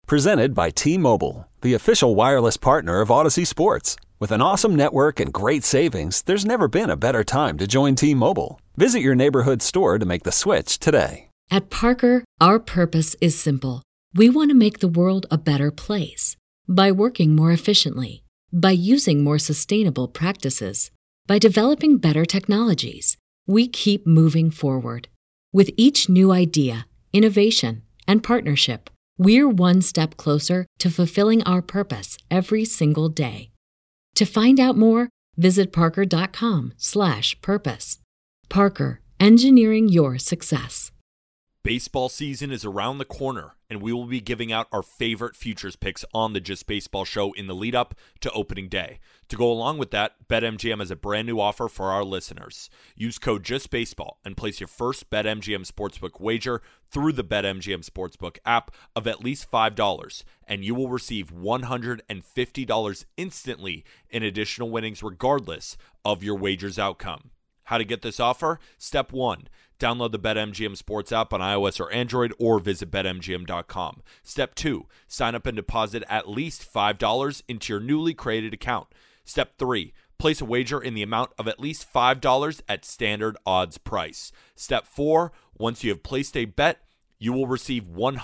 Presented by T-Mobile, the official wireless partner of Odyssey Sports. With an awesome network and great savings, there's never been a better time to join T-Mobile. Visit your neighborhood store to make the switch today. At Parker, our purpose is simple. We want to make the world a better place. By working more efficiently, by using more sustainable practices, by developing better technologies, we keep moving forward. With each new idea, innovation, and partnership, we're one step closer to fulfilling our purpose every single day. To find out more, visit parker.com/purpose. Parker, engineering your success. Baseball season is around the corner, and we will be giving out our favorite futures picks on the Just Baseball show in the lead up to opening day. To go along with that, BetMGM has a brand new offer for our listeners. Use code JustBaseball and place your first BetMGM Sportsbook wager through the BetMGM Sportsbook app of at least $5, and you will receive $150 instantly in additional winnings regardless of your wager's outcome. How to get this offer? Step 1. Download the BetMGM Sports app on iOS or Android or visit BetMGM.com. Step 2. Sign up and deposit at least $5 into your newly created account. Step 3. Place a wager in the amount of at least $5 at standard odds price. Step 4. Once you have placed a bet, you will receive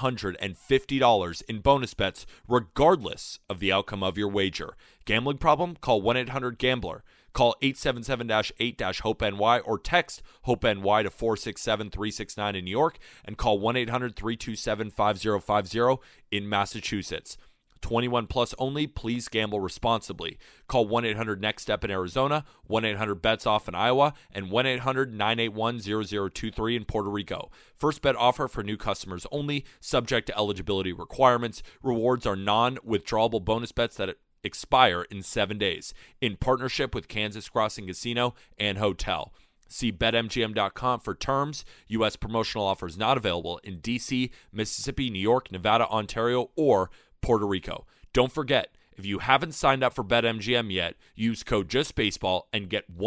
$150 in bonus bets regardless of the outcome of your wager. Gambling problem? Call 1-800-GAMBLER. Call 877-8-HOPE-NY or text HOPE-NY to 467-369 in New York and call 1-800-327-5050 in Massachusetts. 21 plus only. Please gamble responsibly. Call 1-800-NEXT-STEP in Arizona, 1-800-BETS-OFF in Iowa, and 1-800-981-0023 in Puerto Rico. First bet offer for new customers only, subject to eligibility requirements. Rewards are non-withdrawable bonus bets that expire in 7 days. In partnership with Kansas Crossing Casino and Hotel. See BetMGM.com for terms. U.S. promotional offers not available in D.C., Mississippi, New York, Nevada, Ontario, or Puerto Rico. Don't forget, if you haven't signed up for BetMGM yet, use code JustBaseball and get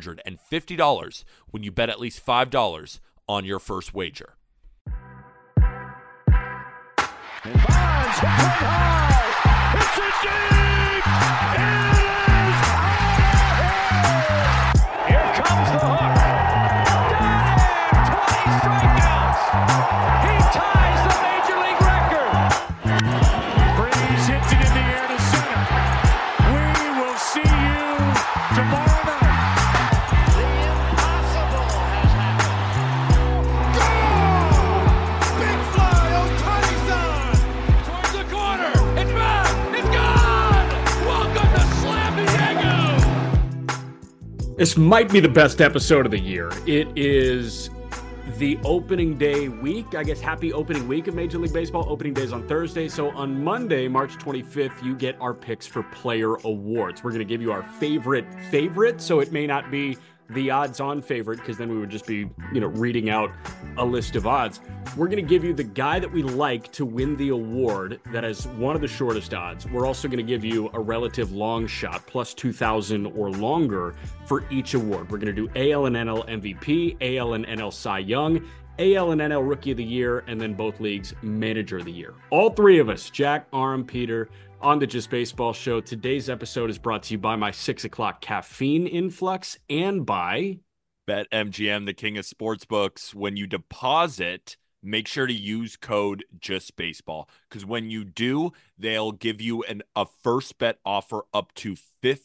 $150 when you bet at least $5 on your first wager. And Bonds hit high. It's a deep. It is out of here. Here comes the hook. Got him. 20 strikeouts. He ties the major league record. Freese hits it in the air to center. We will see you tomorrow night. The impossible has happened. Goal! Big fly, Ohtani-san! Towards the corner. It's back. It's gone. Welcome to Slam Diego. This might be the best episode of the year. It is the opening day week. I guess happy opening week of Major League Baseball. Opening day is on Thursday. So on Monday, March 25th, you get our picks for player awards. We're going to give you our favorite. So it may not be the odds-on favorite because then we would just be, reading out a list of odds. We're going to give you the guy that we like to win the award that has one of the shortest odds. We're also going to give you a relative long shot, plus 2,000 or longer for each award. We're going to do AL and NL MVP, AL and NL Cy Young, AL and NL Rookie of the Year, and then both leagues Manager of the Year. All three of us, Jack, Aram, Peter, on the Just Baseball show. Today's episode is brought to you by my 6 o'clock caffeine influx and by BetMGM, the king of sportsbooks. When you deposit, make sure to use code JustBaseball because when you do, they'll give you a first bet offer up to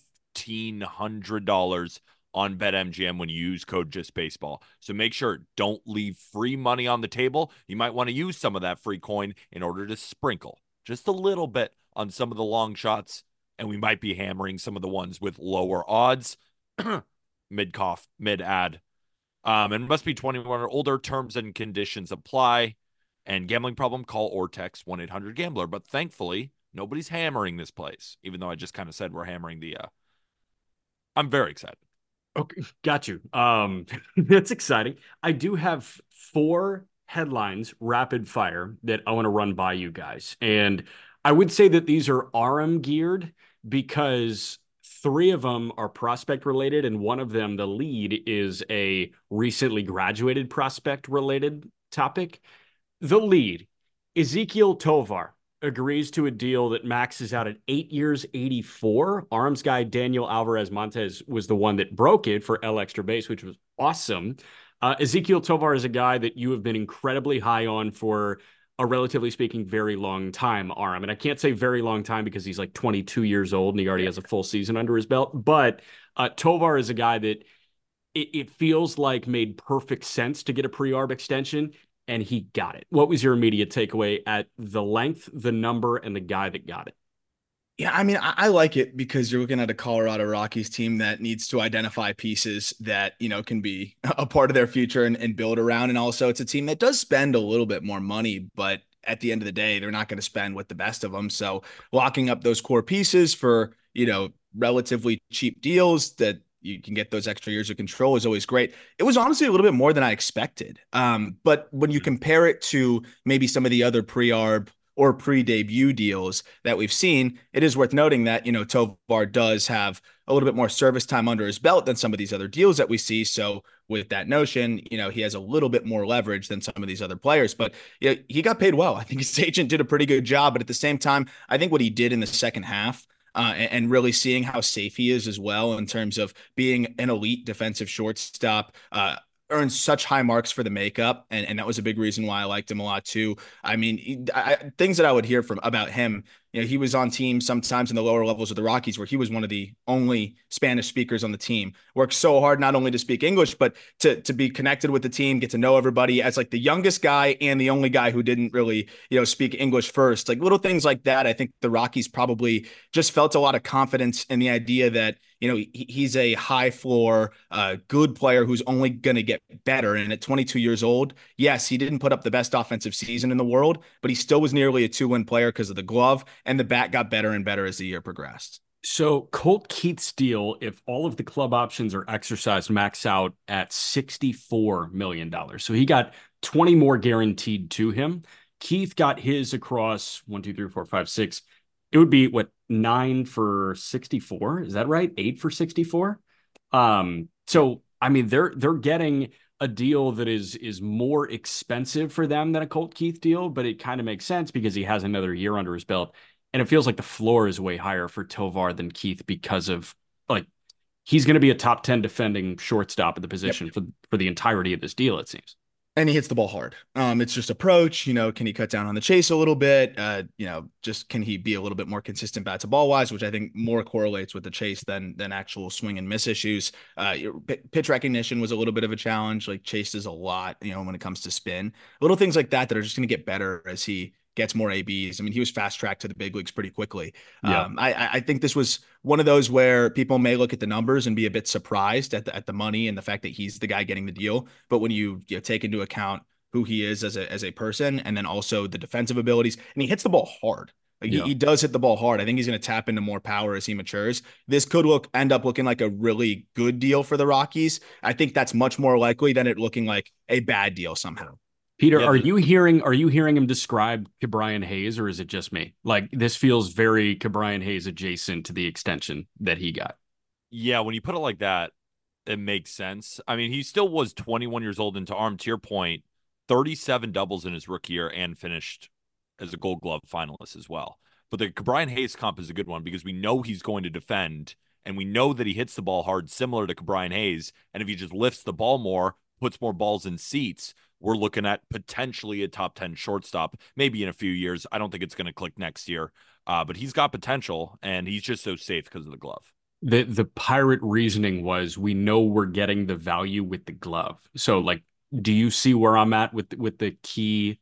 $1,500 on BetMGM when you use code JustBaseball. So make sure, don't leave free money on the table. You might want to use some of that free coin in order to sprinkle just a little bit on some of the long shots, and we might be hammering some of the ones with lower odds. Mid-cough, mid-ad. And must be 21 or older. Terms and conditions apply. And gambling problem, call or text 1-800-GAMBLER. But thankfully, nobody's hammering this place, even though I just kind of said we're hammering the... I'm very excited. Okay, got you. That's exciting. I do have 4 headlines, rapid fire, that I want to run by you guys. And I would say that these are RM geared because 3 of them are prospect related, and one of them, the lead, is a recently graduated prospect related topic. The lead, Ezequiel Tovar, agrees to a deal that maxes out at 8 years, 84. Arms guy Daniel Alvarez Montes was the one that broke it for L extra base, which was awesome. Ezequiel Tovar is a guy that you have been incredibly high on for a relatively speaking very long time, Aram. And I can't say very long time because he's like 22 years old and he already has a full season under his belt. But Tovar is a guy that it feels like made perfect sense to get a pre-arb extension, and he got it. What was your immediate takeaway at the length, the number, and the guy that got it? Yeah, I mean, I like it because you're looking at a Colorado Rockies team that needs to identify pieces that, can be a part of their future and build around. And also it's a team that does spend a little bit more money, but at the end of the day, they're not going to spend with the best of them. So locking up those core pieces for, relatively cheap deals that you can get those extra years of control is always great. It was honestly a little bit more than I expected. But when you compare it to maybe some of the other pre-arb or pre-debut deals that we've seen, it is worth noting that, Tovar does have a little bit more service time under his belt than some of these other deals that we see. So with that notion, he has a little bit more leverage than some of these other players, but he got paid well. I think his agent did a pretty good job, but at the same time, I think what he did in the second half, and really seeing how safe he is as well in terms of being an elite defensive shortstop, earned such high marks for the makeup, and that was a big reason why I liked him a lot too. I mean, things that I would hear from about him, he was on teams sometimes in the lower levels of the Rockies where he was one of the only Spanish speakers on the team. Worked so hard not only to speak English, but to be connected with the team, get to know everybody as like the youngest guy and the only guy who didn't really, speak English first. Like little things like that. I think the Rockies probably just felt a lot of confidence in the idea that, he's a high floor, good player who's only going to get better. And at 22 years old, yes, he didn't put up the best offensive season in the world, but he still was nearly a 2-win player because of the glove, and the bat got better and better as the year progressed. So Colt Keith's deal, if all of the club options are exercised, max out at $64 million. So he got 20 more guaranteed to him. Keith got his across 1, 2, 3, 4, 5, 6. It would be what, 9 for 64? Is that right? 8 for 64? So I mean, they're getting a deal that is more expensive for them than a Colt Keith deal, but it kind of makes sense because he has another year under his belt. And it feels like the floor is way higher for Tovar than Keith because of he's going to be a top 10 defending shortstop at the position for the entirety of this deal, it seems. And he hits the ball hard. It's just approach, can he cut down on the chase a little bit? Just can he be a little bit more consistent bat to ball wise, which I think more correlates with the chase than actual swing and miss issues. Pitch recognition was a little bit of a challenge. Like chases a lot, when it comes to spin, little things like that are just going to get better as he gets more ABs. I mean, he was fast tracked to the big leagues pretty quickly. Yeah. I think this was one of those where people may look at the numbers and be a bit surprised at the money and the fact that he's the guy getting the deal. But when you take into account who he is as a person, and then also the defensive abilities, and he hits the ball hard. He does hit the ball hard. I think he's going to tap into more power as he matures. This could end up looking like a really good deal for the Rockies. I think that's much more likely than it looking like a bad deal somehow. Peter, are you hearing him describe Ke'Bryan Hayes, or is it just me? Like, this feels very Ke'Bryan Hayes adjacent to the extension that he got. Yeah, when you put it like that, it makes sense. I mean, he still was 21 years old, and to Arm, to your point, 37 doubles in his rookie year and finished as a Gold Glove finalist as well. But the Ke'Bryan Hayes comp is a good one because we know he's going to defend, and we know that he hits the ball hard, similar to Ke'Bryan Hayes. And if he just lifts the ball more, puts more balls in seats, we're looking at potentially a top 10 shortstop, maybe in a few years. I don't think it's going to click next year, but he's got potential, and he's just so safe because of the glove. The Pirate reasoning was, we know we're getting the value with the glove. So, do you see where I'm at with the key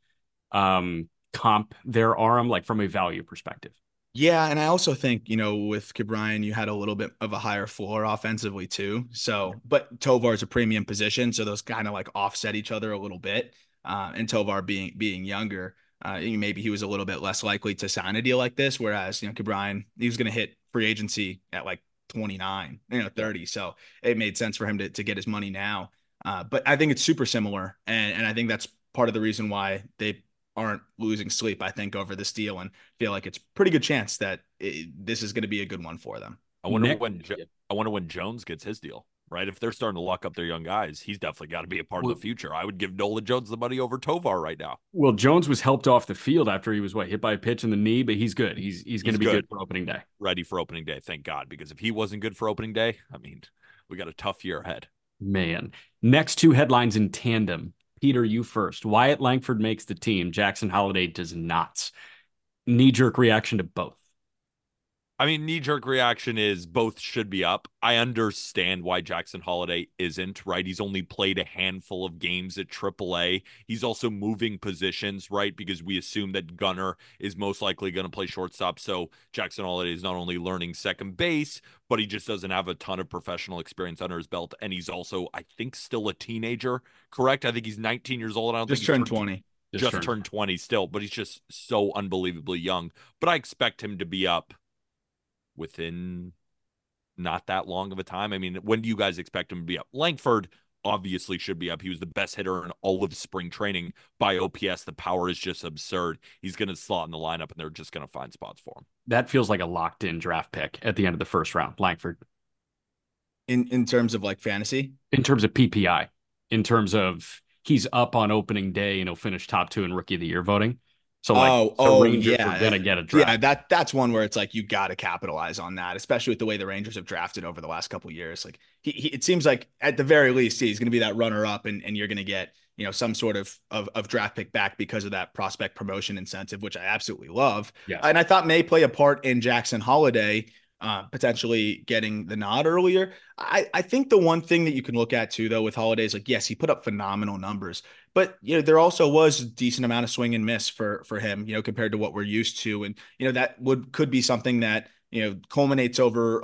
comp there, Aram, from a value perspective? Yeah, and I also think, with Ke'Bryan, you had a little bit of a higher floor offensively too. So, but Tovar is a premium position, so those kind of offset each other a little bit. And Tovar being younger, maybe he was a little bit less likely to sign a deal like this. Whereas, Ke'Bryan, he was going to hit free agency at 29, 30. So it made sense for him to get his money now. But I think it's super similar, and I think that's part of the reason why they aren't losing sleep, I think, over this deal, and feel like it's pretty good chance that this is going to be a good one for them. I wonder when Jones gets his deal. right? If they're starting to lock up their young guys, he's definitely got to be a part of the future. I would give Nolan Jones the money over Tovar right now. Well, Jones was helped off the field after he was hit by a pitch in the knee, but he's good. He's going to be good for opening day. Ready for opening day, thank God, because if he wasn't good for opening day, I mean, we got a tough year ahead. Man. Next two headlines in tandem. Peter, you first. Wyatt Langford makes the team. Jackson Holliday does not. Knee-jerk reaction to both. I mean, knee-jerk reaction is both should be up. I understand why Jackson Holliday isn't, right? He's only played a handful of games at AAA. He's also moving positions, right? Because we assume that Gunnar is most likely going to play shortstop. So Jackson Holliday is not only learning second base, but he just doesn't have a ton of professional experience under his belt. And he's also, I think, still a teenager, correct? I think he's 19 years old. I don't just think turned 20. Just turned 20 still, but he's just so unbelievably young. But I expect him to be up within not that long of a time. I mean, when do you guys expect him to be up? Langford obviously should be up. He was the best hitter in all of spring training by OPS. The power is just absurd. He's going to slot in the lineup, and they're just going to find spots for him. That feels like a locked-in draft pick at the end of the first round, Langford. In terms of like fantasy? In terms of PPI. In terms of he's up on opening day and he'll finish top 2 in Rookie of the Year voting. So the Rangers are going to get a draft. Yeah, that's one where it's like you got to capitalize on that, especially with the way the Rangers have drafted over the last couple of years. Like it seems like at the very least he's going to be that runner up, and you're going to get some sort of draft pick back because of that prospect promotion incentive, which I absolutely love. Yes. And I thought may play a part in Jackson Holliday potentially getting the nod earlier. I think the one thing that you can look at too, though, with Holliday is like, yes, he put up phenomenal numbers, but there also was a decent amount of swing and miss for him, compared to what we're used to. And, that could be something that, culminates over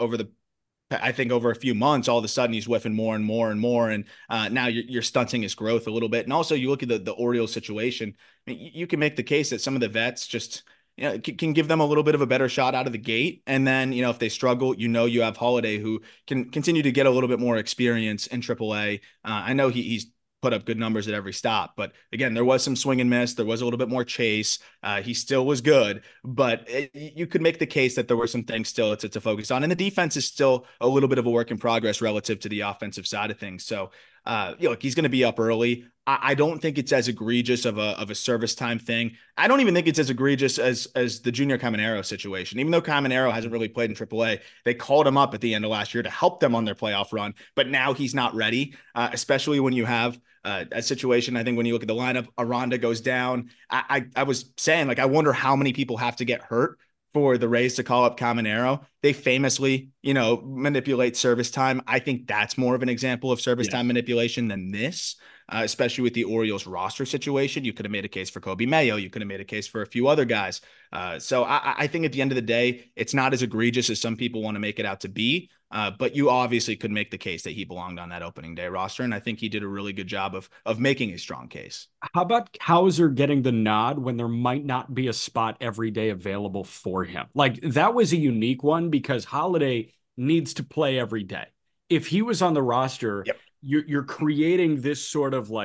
a few months. All of a sudden he's whiffing more and more and more. And now you're stunting his growth a little bit. And also you look at the Orioles situation. I mean, you can make the case that some of the vets just, can give them a little bit of a better shot out of the gate. And then, if they struggle, you have Holliday who can continue to get a little bit more experience in AAA. I know he's put up good numbers at every stop, but again, there was some swing and miss. There was a little bit more chase. He still was good, but you could make the case that there were some things still to focus on. And the defense is still a little bit of a work in progress relative to the offensive side of things. So, he's going to be up early. I don't think it's as egregious of a service time thing. I don't even think it's as egregious as the Junior Caminero situation. Even though Caminero hasn't really played in AAA, they called him up at the end of last year to help them on their playoff run. But now he's not ready, especially when you have a situation. I think when you look at the lineup, Aranda goes down. I was saying, like, I wonder how many people have to get hurt for the Rays to call up Caminero. They famously, manipulate service time. I think that's more of an example of service time manipulation than this. Especially with the Orioles roster situation. You could have made a case for Kobe Mayo. You could have made a case for a few other guys. So I think at the end of the day, it's not as egregious as some people want to make it out to be. But you obviously could make the case that he belonged on that opening day roster. And I think he did a really good job of making a strong case. How about Hauser getting the nod when there might not be a spot every day available for him? Like, that was a unique one because Holliday needs to play every day. If he was on the roster, you're creating this sort of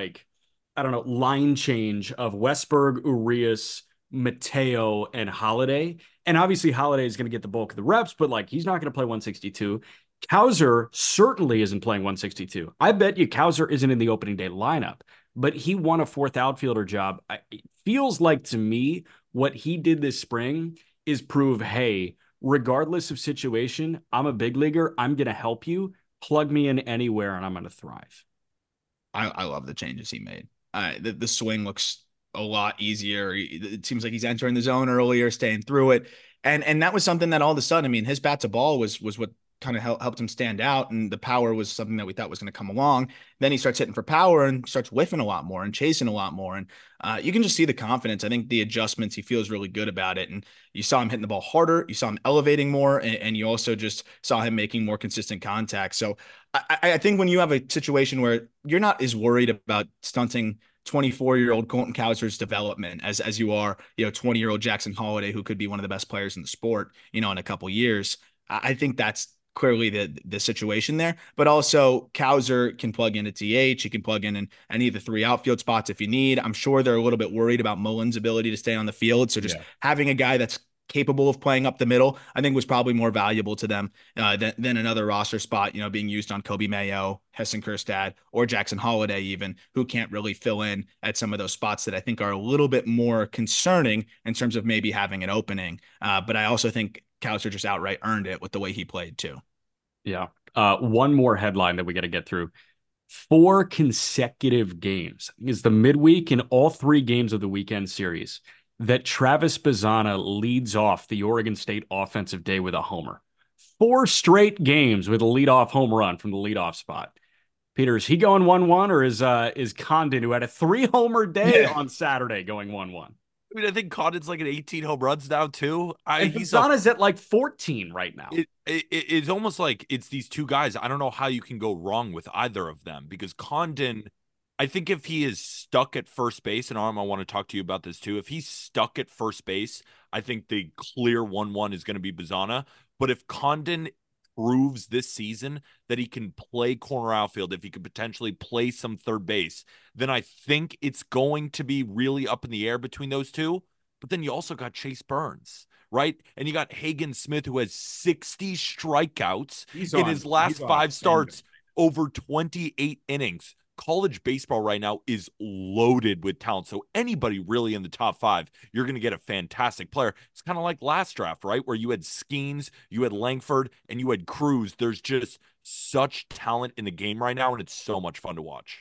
line change of Westberg, Urias, Mateo, and Holliday. And obviously Holliday is going to get the bulk of the reps, but he's not going to play 162. Cowser certainly isn't playing 162. I bet you Cowser isn't in the opening day lineup, but he won a 4th outfielder job. It feels like to me what he did this spring is prove, hey, regardless of situation, I'm a big leaguer. I'm going to help you. Plug me in anywhere and I'm going to thrive. I love the changes he made. The swing looks a lot easier. It seems like he's entering the zone earlier, staying through it. And that was something that all of a sudden, I mean, his bat to ball was what kind of helped him stand out. And the power was something that we thought was going to come along. Then he starts hitting for power and starts whiffing a lot more and chasing a lot more. And you can just see the confidence. I think the adjustments, he feels really good about it. And you saw him hitting the ball harder. You saw him elevating more. And you also just saw him making more consistent contact. So I think when you have a situation where you're not as worried about stunting 24-year-old Colton Cowser's development as you are, 20-year-old Jackson Holliday, who could be one of the best players in the sport, in a couple years. I think that's clearly the situation there, but also Cowser can plug in at DH. He can plug in any of the 3 outfield spots if you need. I'm sure they're a little bit worried about Mullins' ability to stay on the field. So just having a guy that's capable of playing up the middle, I think was probably more valuable to them than another roster spot, being used on Kobe Mayo, Hesson Kjerstad, or Jackson Holiday even, who can't really fill in at some of those spots that I think are a little bit more concerning in terms of maybe having an opening. But I also think Kauser just outright earned it with the way he played too. Yeah. One more headline that we got to get through. 4 consecutive games is the midweek in all 3 games of the weekend series that Travis Bazzana leads off the Oregon State offensive day with a homer. 4 straight games with a leadoff home run from the leadoff spot. Peter, is he going 1-1, or is Condon, who had a 3-homer day on Saturday, going 1-1? I mean, I think Condon's like at 18 home runs now too. And Bazzana's at like 14 right now. It's almost like it's these two guys. I don't know how you can go wrong with either of them, because Condon, I think if he is stuck at first base, and Arm, I want to talk to you about this too. If he's stuck at first base, I think the clear 1-1 is going to be Bazzana. But if Condon proves this season that he can play corner outfield, if he could potentially play some third base, then I think it's going to be really up in the air between those two. But then you also got Chase Burns, right? And you got Hagen Smith, who has 60 strikeouts in his last 5 starts over 28 innings. College baseball right now is loaded with talent. So anybody really in the top 5, you're going to get a fantastic player. It's kind of like last draft, right? Where you had Skeens, you had Langford, and you had Cruz. There's just such talent in the game right now, and it's so much fun to watch.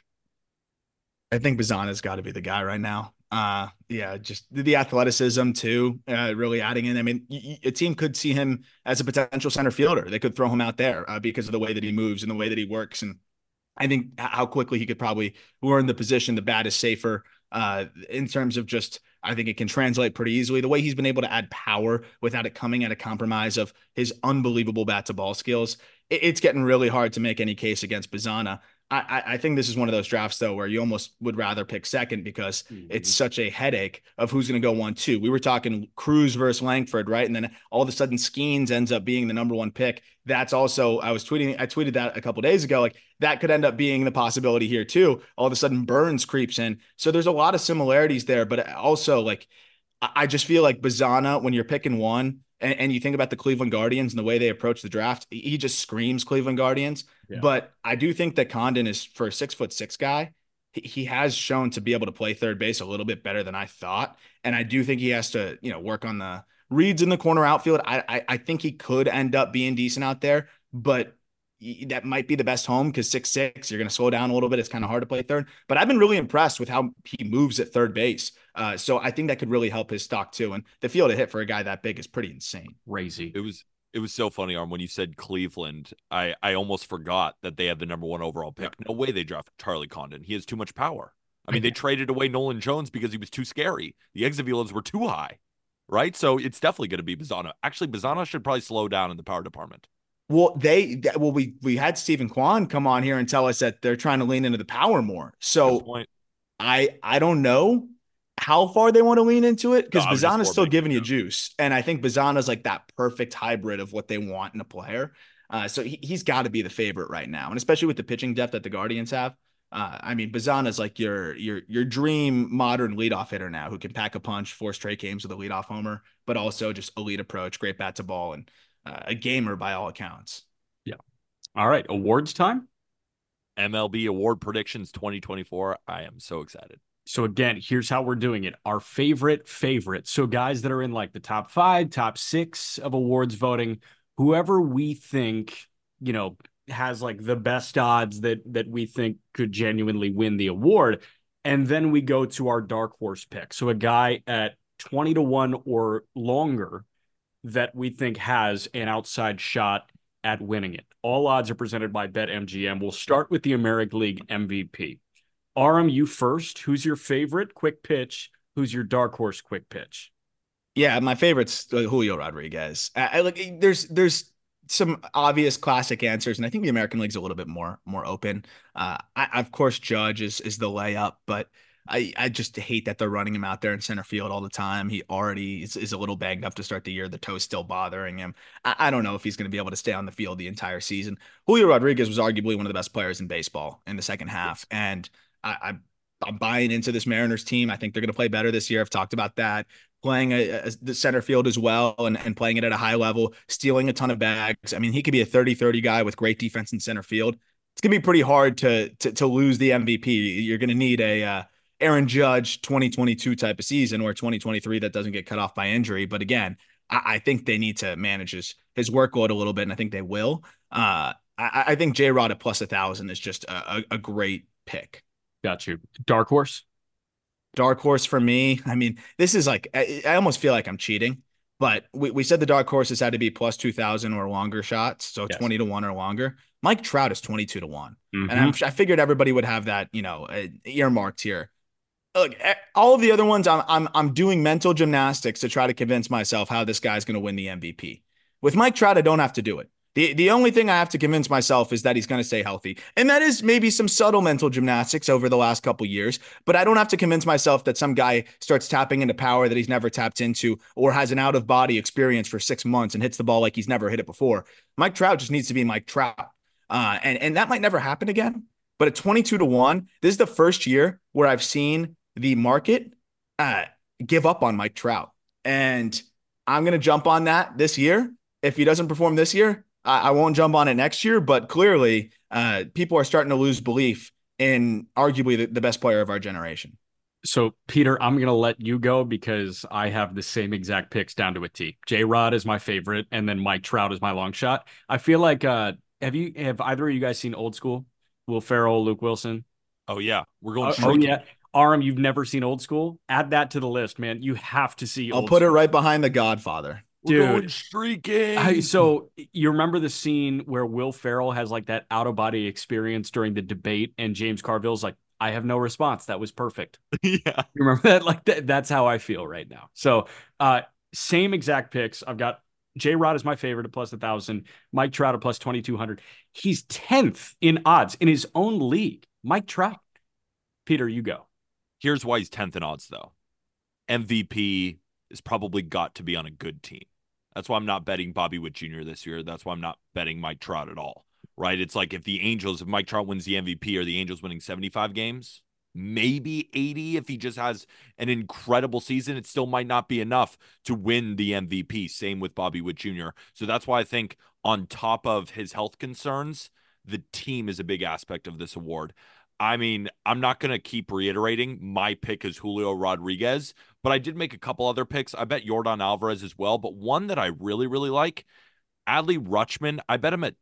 I think Bazzana's got to be the guy right now. Just the athleticism too, really adding in. I mean, a team could see him as a potential center fielder. They could throw him out there because of the way that he moves and the way that he works. And I think how quickly he could probably learn the position. The bat is safer in terms of just, I think it can translate pretty easily. The way he's been able to add power without it coming at a compromise of his unbelievable bat to ball skills. It's getting really hard to make any case against Bazzana. I think this is one of those drafts, though, where you almost would rather pick second because it's such a headache of who's going to go 1-2. We were talking Cruz versus Langford, right? And then all of a sudden Skeens ends up being the number 1 pick. That's also, I tweeted that a couple days ago, like that could end up being the possibility here too. All of a sudden Burns creeps in. So there's a lot of similarities there, but also like, I just feel like Bazzana, when you're picking one, and you think about the Cleveland Guardians and the way they approach the draft, he just screams Cleveland Guardians. Yeah. But I do think that Condon is, for a 6'6" guy, he has shown to be able to play third base a little bit better than I thought. And I do think he has to, work on the reads in the corner outfield. I think he could end up being decent out there, but that might be the best home because 6'6", you're going to slow down a little bit. It's kind of hard to play third, but I've been really impressed with how he moves at third base. So I think that could really help his stock too. And the field to hit for a guy that big is pretty insane. Crazy. It was so funny, Arm, when you said Cleveland. I almost forgot that they had the number 1 overall pick. No way they drafted Charlie Condon. He has too much power. I mean, they traded away Nolan Jones because he was too scary. The exit velocities were too high, right? So it's definitely going to be Bazzana. Actually, Bazzana should probably slow down in the power department. Well, we had Stephen Kwan come on here and tell us that they're trying to lean into the power more. So I don't know how far they want to lean into it because Bazzana's still giving you juice. And I think Bazzana's like that perfect hybrid of what they want in a player. So he's got to be the favorite right now. And especially with the pitching depth that the Guardians have. I mean, Bazzana's like your dream modern leadoff hitter now who can pack a punch, 4 straight games with a leadoff homer, but also just elite approach, great bat to ball, and a gamer by all accounts. Yeah. All right. Awards time. MLB award predictions 2024. I am so excited. So again, here's how we're doing it. Our favorite. So guys that are in like the top 5, top 6 of awards voting, whoever we think, has like the best odds that we think could genuinely win the award. And then we go to our dark horse pick. So a guy at 20-1 or longer that we think has an outside shot at winning it. All odds are presented by BetMGM. We'll start with the American League MVP. Aram, you first. Who's your favorite quick pitch? Who's your dark horse quick pitch? Yeah, my favorite's Julio Rodriguez. There's some obvious classic answers, and I think the American League's a little bit more open. Of course, Judge is the layup, but I just hate that they're running him out there in center field all the time. He already is a little banged up to start the year. The toe's still bothering him. I don't know if he's going to be able to stay on the field the entire season. Julio Rodriguez was arguably one of the best players in baseball in the second half, and I'm buying into this Mariners team. I think they're going to play better this year. I've talked about that. playing the center field as well and playing it at a high level, stealing a ton of bags. I mean, he could be a 30-30 guy with great defense in center field. It's going to be pretty hard to lose the MVP. You're going to need a Aaron Judge 2022 type of season or 2023 that doesn't get cut off by injury. But again, I think they need to manage his workload a little bit, and I think they will. I think J-Rod at plus 1,000 is just a great pick. Got you. Dark horse? Dark horse for me. I mean, this is like, I almost feel like I'm cheating, but we said the dark horses had to be plus 2,000 or longer shots. So yes. 20 to 1 or longer. Mike Trout is 22 to 1. Mm-hmm. And I figured everybody would have that, earmarked here. Look, all of the other ones, I'm doing mental gymnastics to try to convince myself how this guy's going to win the MVP. With Mike Trout, I don't have to do it. The only thing I have to convince myself is that he's going to stay healthy. And that is maybe some subtle mental gymnastics over the last couple years, but I don't have to convince myself that some guy starts tapping into power that he's never tapped into or has an out-of-body experience for 6 months and hits the ball like he's never hit it before. Mike Trout just needs to be Mike Trout. And that might never happen again. But at 22 to 1, this is the first year where I've seen the market give up on Mike Trout. And I'm going to jump on that this year. If he doesn't perform this year, I won't jump on it next year, but clearly people are starting to lose belief in arguably the best player of our generation. So, Peter, I'm going to let you go because I have the same exact picks down to a T. J-Rod is my favorite, and then Mike Trout is my long shot. I feel like, have either of you guys seen Old School? Will Ferrell, Luke Wilson? Oh, yeah. We're going Oh, yeah. Aram, you've never seen Old School? Add that to the list, man. You have to see I'll put it right behind The Godfather. We're going streaking. So you remember the scene where Will Ferrell has like that out-of-body experience during the debate and James Carville's like, I have no response. That was perfect. Yeah. You remember that? Like that's how I feel right now. So same exact picks. I've got J-Rod is my favorite at plus 1,000. Mike Trout at plus 2,200. He's 10th in odds in his own league. Mike Trout. Peter, you go. Here's why he's 10th in odds, though. MVP is probably got to be on a good team. That's why I'm not betting Bobby Witt Jr. this year. That's why I'm not betting Mike Trout at all, right? It's like if Mike Trout wins the MVP, are the Angels winning 75 games? Maybe 80 if he just has an incredible season. It still might not be enough to win the MVP. Same with Bobby Witt Jr. So that's why I think on top of his health concerns, the team is a big aspect of this award. I mean, I'm not going to keep reiterating my pick is Julio Rodriguez, but I did make a couple other picks. I bet Yordan Alvarez as well, but one that I really, really like, Adley Rutschman. I bet him at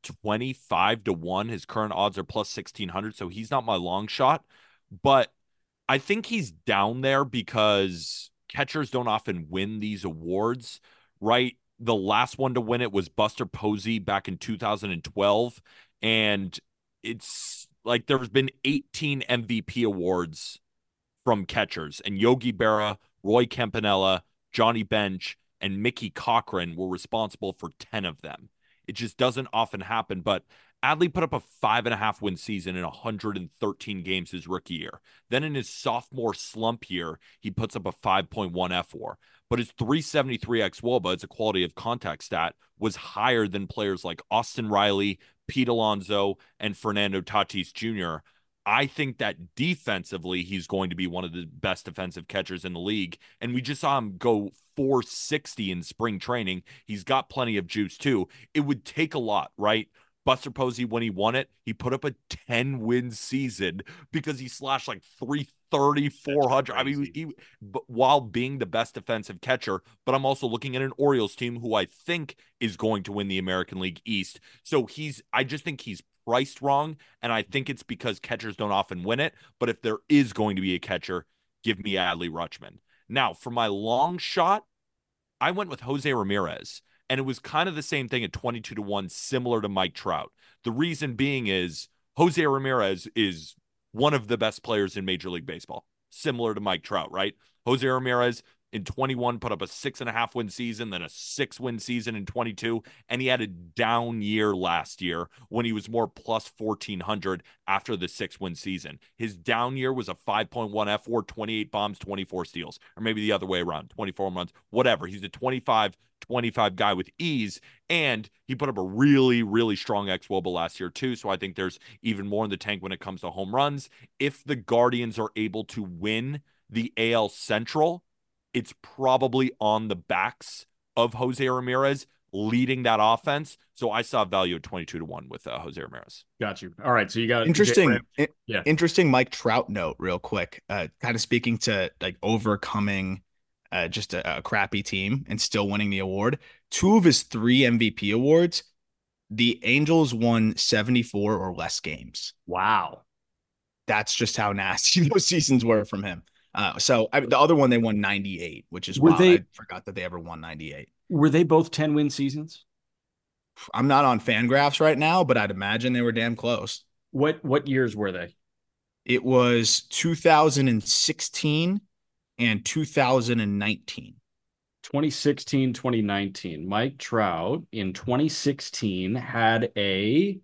25 to 1. His current odds are plus 1,600, so he's not my long shot, but I think he's down there because catchers don't often win these awards, right? The last one to win it was Buster Posey back in 2012, and it's like there's been 18 MVP awards from catchers, and Yogi Berra, Roy Campanella, Johnny Bench, and Mickey Cochran were responsible for 10 of them. It just doesn't often happen, but Adley put up a 5.5 win season in 113 games his rookie year. Then in his sophomore slump year, he puts up a 5.1 FWAR. But his 373 xWOBA, it's a quality of contact stat, was higher than players like Austin Riley, Pete Alonso, and Fernando Tatis Jr. I think that defensively, he's going to be one of the best defensive catchers in the league. And we just saw him go 460 in spring training. He's got plenty of juice too. It would take a lot, right? Buster Posey, when he won it, he put up a 10-win season because he slashed like 330, 400. I mean, while being the best defensive catcher, but I'm also looking at an Orioles team who I think is going to win the American League East. So I just think he's priced wrong, and I think it's because catchers don't often win it. But if there is going to be a catcher, give me Adley Rutschman. Now, for my long shot, I went with Jose Ramirez. And it was kind of the same thing at 22 to 1, similar to Mike Trout. The reason being is Jose Ramirez is one of the best players in Major League Baseball, similar to Mike Trout, right? Jose Ramirez in 21 put up a 6.5 win season, then a 6-win season in 22. And he had a down year last year when he was more plus 1,400 after the 6-win season. His down year was a 5.1 FWAR, 28 bombs, 24 steals, or maybe the other way around, 24 runs, whatever. He's a 25 guy with ease, and he put up a really, really strong xWOBA last year too, so I think there's even more in the tank when it comes to home runs. If the Guardians are able to win the AL Central, it's probably on the backs of Jose Ramirez leading that offense. So I saw value at 22-1 with Jose Ramirez. Got you. All right. So you got interesting Mike Trout note real quick. Kind of speaking to like overcoming just a crappy team and still winning the award. 2 of his 3 MVP awards, the Angels won 74 or less games. Wow. That's just how nasty those seasons were from him. The other one, they won 98, which is wild. I forgot that they ever won 98. Were they both 10-win seasons? I'm not on Fangraphs right now, but I'd imagine they were damn close. What years were they? It was 2016 and 2019. 2016, 2019. Mike Trout in 2016 had a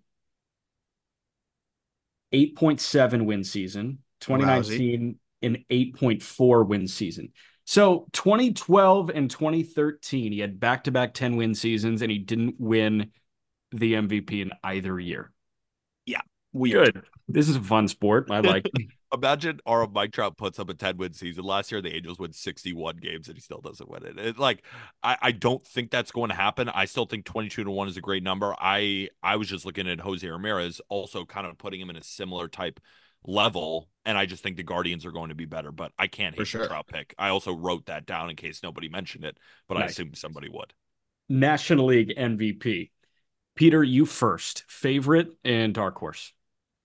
8.7 win season. 2019, an 8.4 win season. So 2012 and 2013, he had back-to-back 10-win seasons, and he didn't win the MVP in either year. Yeah, weird. Good. This is a fun sport. I like it. Imagine Mike Trout puts up a 10-win season. Last year, the Angels win 61 games, and he still doesn't win it. I don't think that's going to happen. I still think 22-1 is a great number. I was just looking at Jose Ramirez, also kind of putting him in a similar type level, and I just think the Guardians are going to be better, but I can't hate the Trout pick. I also wrote that down in case nobody mentioned it, but nice. I assumed somebody would. National League MVP. Peter, you first. Favorite and dark horse.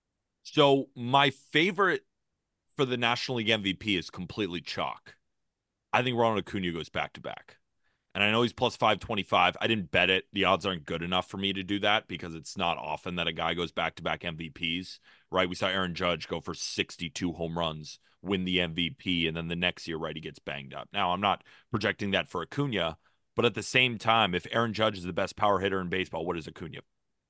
So my favorite for the National League MVP is completely chalk. I think Ronald Acuna goes back-to-back. And I know he's plus 525. I didn't bet it. The odds aren't good enough for me to do that because it's not often that a guy goes back-to-back MVPs, right? We saw Aaron Judge go for 62 home runs, win the MVP, and then the next year, right, he gets banged up. Now, I'm not projecting that for Acuna, but at the same time, if Aaron Judge is the best power hitter in baseball, what is Acuna?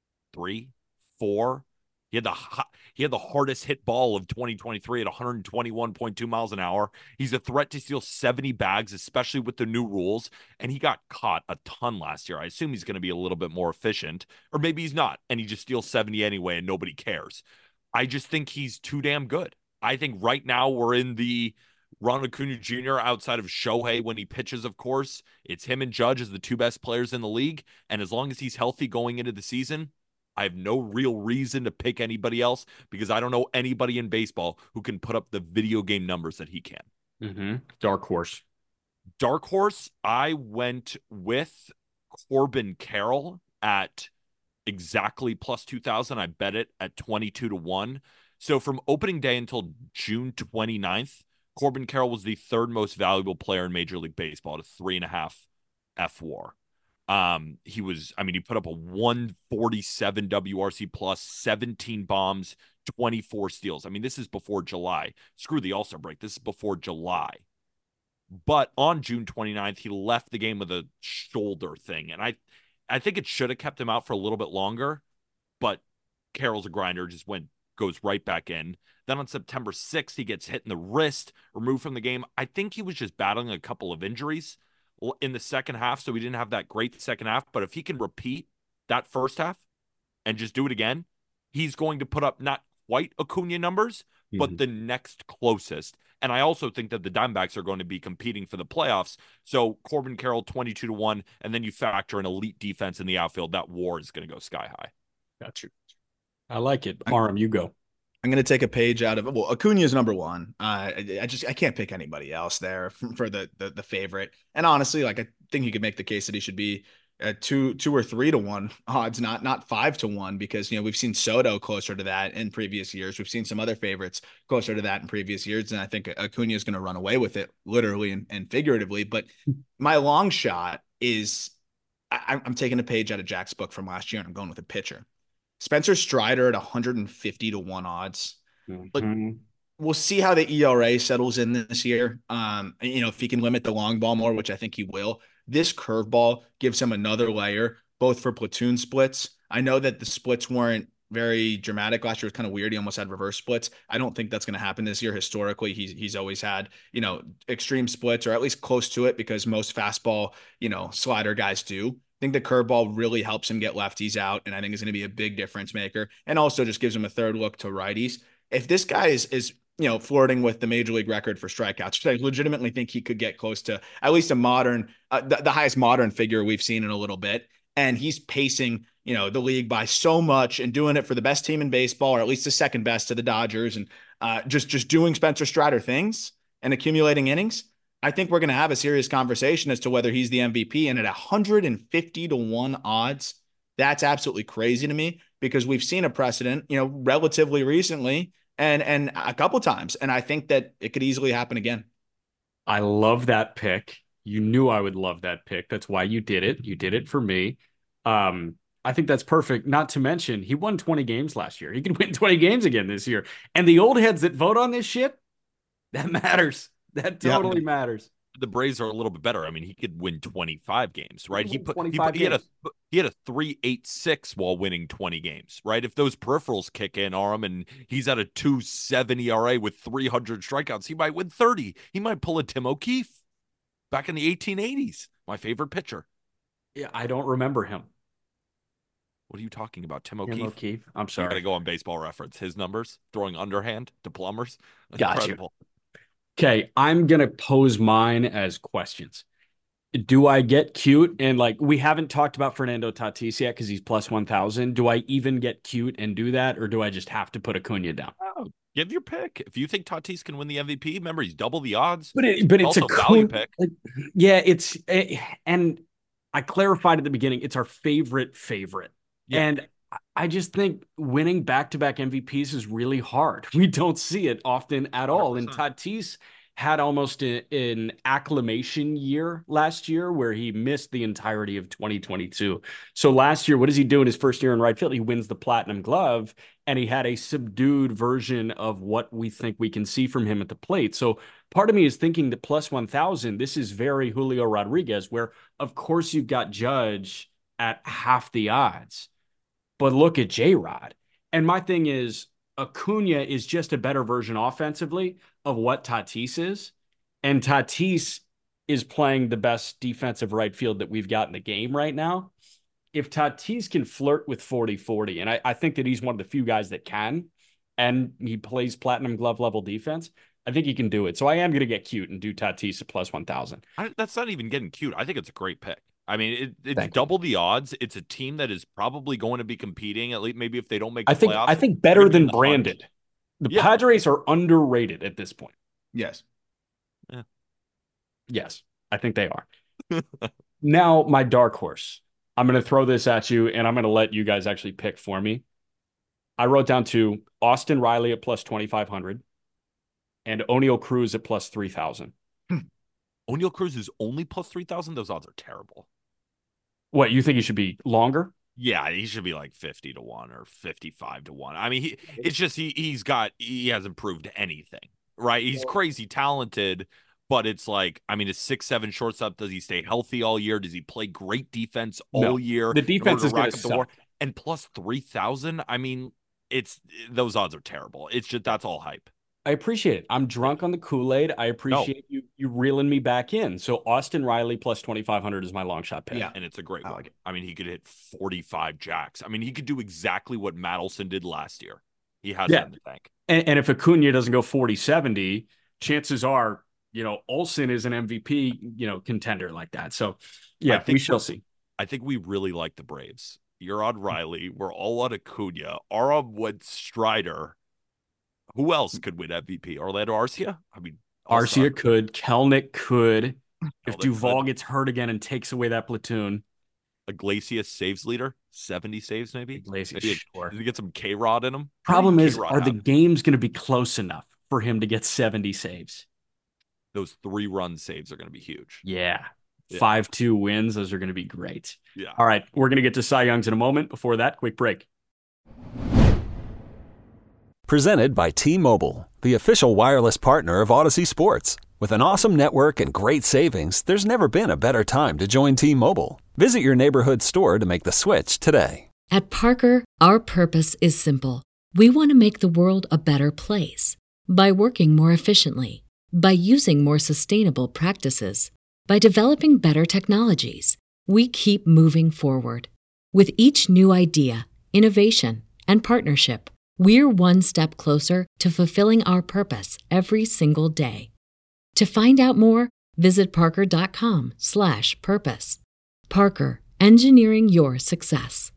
3, 4? He had the hardest hit ball of 2023 at 121.2 miles an hour. He's a threat to steal 70 bags, especially with the new rules. And he got caught a ton last year. I assume he's going to be a little bit more efficient, or maybe he's not, and he just steals 70 anyway, and nobody cares. I just think he's too damn good. I think right now we're in the Ronald Acuna Jr. outside of Shohei when he pitches, of course. It's him and Judge as the 2 best players in the league. And as long as he's healthy going into the season, I have no real reason to pick anybody else because I don't know anybody in baseball who can put up the video game numbers that he can. Mm-hmm. Dark horse. Dark horse, I went with Corbin Carroll at exactly plus 2,000. I bet it at 22-1. So from opening day until June 29th, Corbin Carroll was the 3rd most valuable player in Major League Baseball at a 3.5 F-WAR. He put up a 147 WRC plus, 17 bombs, 24 steals. I mean, this is before July. Screw the All-Star break. This is before July. But on June 29th, he left the game with a shoulder thing. And I think it should have kept him out for a little bit longer, but Carroll's a grinder, goes right back in. Then on September 6th, he gets hit in the wrist, removed from the game. I think he was just battling a couple of injuries in the second half, so we didn't have that great second half. But if he can repeat that first half and just do it again, he's going to put up not quite Acuna numbers, but the next closest. And I also think that the Diamondbacks are going to be competing for the playoffs. So Corbin Carroll, 22-1, and then you factor an elite defense in the outfield. That WAR is going to go sky high. Got you. I like it. Aram, you go. I'm going to take a page out of it. Well, Acuna is number 1. I can't pick anybody else there for the favorite. And honestly, I think you could make the case that he should be at 2 or 3-1 odds, not 5-1, because, we've seen Soto closer to that in previous years. We've seen some other favorites closer to that in previous years. And I think Acuna is going to run away with it literally and figuratively. But my long shot is I'm taking a page out of Jack's book from last year, and I'm going with a pitcher. Spencer Strider at 150-1 odds. Mm-hmm. We'll see how the ERA settles in this year. If he can limit the long ball more, which I think he will. This curveball gives him another layer, both for platoon splits. I know that the splits weren't very dramatic last year. It was kind of weird. He almost had reverse splits. I don't think that's going to happen this year. Historically, he's always had, extreme splits, or at least close to it, because most fastball, slider guys do. I think the curveball really helps him get lefties out, and I think is going to be a big difference maker, and also just gives him a third look to righties. If this guy is flirting with the major league record for strikeouts. I legitimately think he could get close to at least a modern, the highest modern figure we've seen in a little bit. And he's pacing, the league by so much and doing it for the best team in baseball, or at least the second best to the Dodgers, and just doing Spencer Strider things and accumulating innings. I think we're going to have a serious conversation as to whether he's the MVP. And at 150-1 odds, that's absolutely crazy to me, because we've seen a precedent, relatively recently and a couple times. And I think that it could easily happen again. I love that pick. You knew I would love that pick. That's why you did it. You did it for me. I think that's perfect. Not to mention, he won 20 games last year. He could win 20 games again this year. And the old heads that vote on this shit, that matters. That totally matters. The Braves are a little bit better. I mean, he could win 25 games, right? He had a 3.86 while winning 20 games, right? If those peripherals kick in on him and he's at a 2.7 ERA with 300 strikeouts, he might win 30. He might pull a Tim O'Keefe back in the 1880s. My favorite pitcher. Yeah, I don't remember him. What are you talking about? Tim O'Keefe? Tim O'Keefe. I'm sorry. You got to go on Baseball Reference. His numbers, throwing underhand to plumbers. Gotcha. Okay, I'm going to pose mine as questions. Do I get cute? And we haven't talked about Fernando Tatis yet because he's plus 1,000. Do I even get cute and do that? Or do I just have to put Acuna down? Oh, give your pick. If you think Tatis can win the MVP, remember, he's double the odds. But it's a value pick. Yeah, and I clarified at the beginning, it's our favorite. Yeah. And I just think winning back-to-back MVPs is really hard. We don't see it often at all. 100%. And Tatis had almost an acclimation year last year where he missed the entirety of 2022. So last year, what does he do in his first year in right field? He wins the Platinum Glove, and he had a subdued version of what we think we can see from him at the plate. So part of me is thinking that plus 1,000, this is very Julio Rodriguez, where, of course, you've got Judge at half the odds. But look at J-Rod. And my thing is, Acuna is just a better version offensively of what Tatis is. And Tatis is playing the best defensive right field that we've got in the game right now. If Tatis can flirt with 40-40, and I think that he's one of the few guys that can, and he plays Platinum Glove level defense, I think he can do it. So I am going to get cute and do Tatis at plus 1,000. That's not even getting cute. I think it's a great pick. I mean, it's double the odds. It's a team that is probably going to be competing, at least maybe if they don't make the playoffs. I think better than branded. The Padres are underrated at this point. Yes. Yeah. Yes, I think they are. Now, my dark horse. I'm going to throw this at you, and I'm going to let you guys actually pick for me. I wrote down to Austin Riley at plus 2,500 and Oneil Cruz at plus 3,000. Oneil Cruz is only plus 3,000? Those odds are terrible. What, you think he should be longer? Yeah, he should be like 50-1 or 55-1. I mean, he hasn't proved anything, right? He's crazy talented, but it's like, I mean, is 6'7" shortstop, does he stay healthy all year? Does he play great defense all year? The defense is going to suck. And plus 3,000, I mean, those odds are terrible. It's just, that's all hype. I appreciate it. I'm drunk on the Kool-Aid. I appreciate you reeling me back in. So Austin Riley plus 2,500 is my long shot pick. Yeah, and it's a great one. I mean, he could hit 45 jacks. I mean, he could do exactly what Madelson did last year. He has it in the tank. And if Acuna doesn't go 40-70, chances are, Olsen is an MVP, contender like that. So, yeah, we shall see. I think we really like the Braves. You're on Riley. We're all on Acuna. Aram went Strider. Who else could win MVP? Orlando Arcia? I mean, Arcia could. Kelnick could. If Duvall gets hurt again and takes away that platoon. Iglesias saves leader, 70 saves maybe. Iglesias, sure. Did he get some K-Rod in him? Problem is, are the games going to be close enough for him to get 70 saves? Those 3-run saves are going to be huge. Yeah. 5-2 wins. Those are going to be great. Yeah. All right. We're going to get to Cy Youngs in a moment. Before that, quick break. Presented by T-Mobile, the official wireless partner of Odyssey Sports. With an awesome network and great savings, there's never been a better time to join T-Mobile. Visit your neighborhood store to make the switch today. At Parker, our purpose is simple. We want to make the world a better place. By working more efficiently, by using more sustainable practices, by developing better technologies, we keep moving forward. With each new idea, innovation, and partnership, we're one step closer to fulfilling our purpose every single day. To find out more, visit parker.com/purpose. Parker, engineering your success.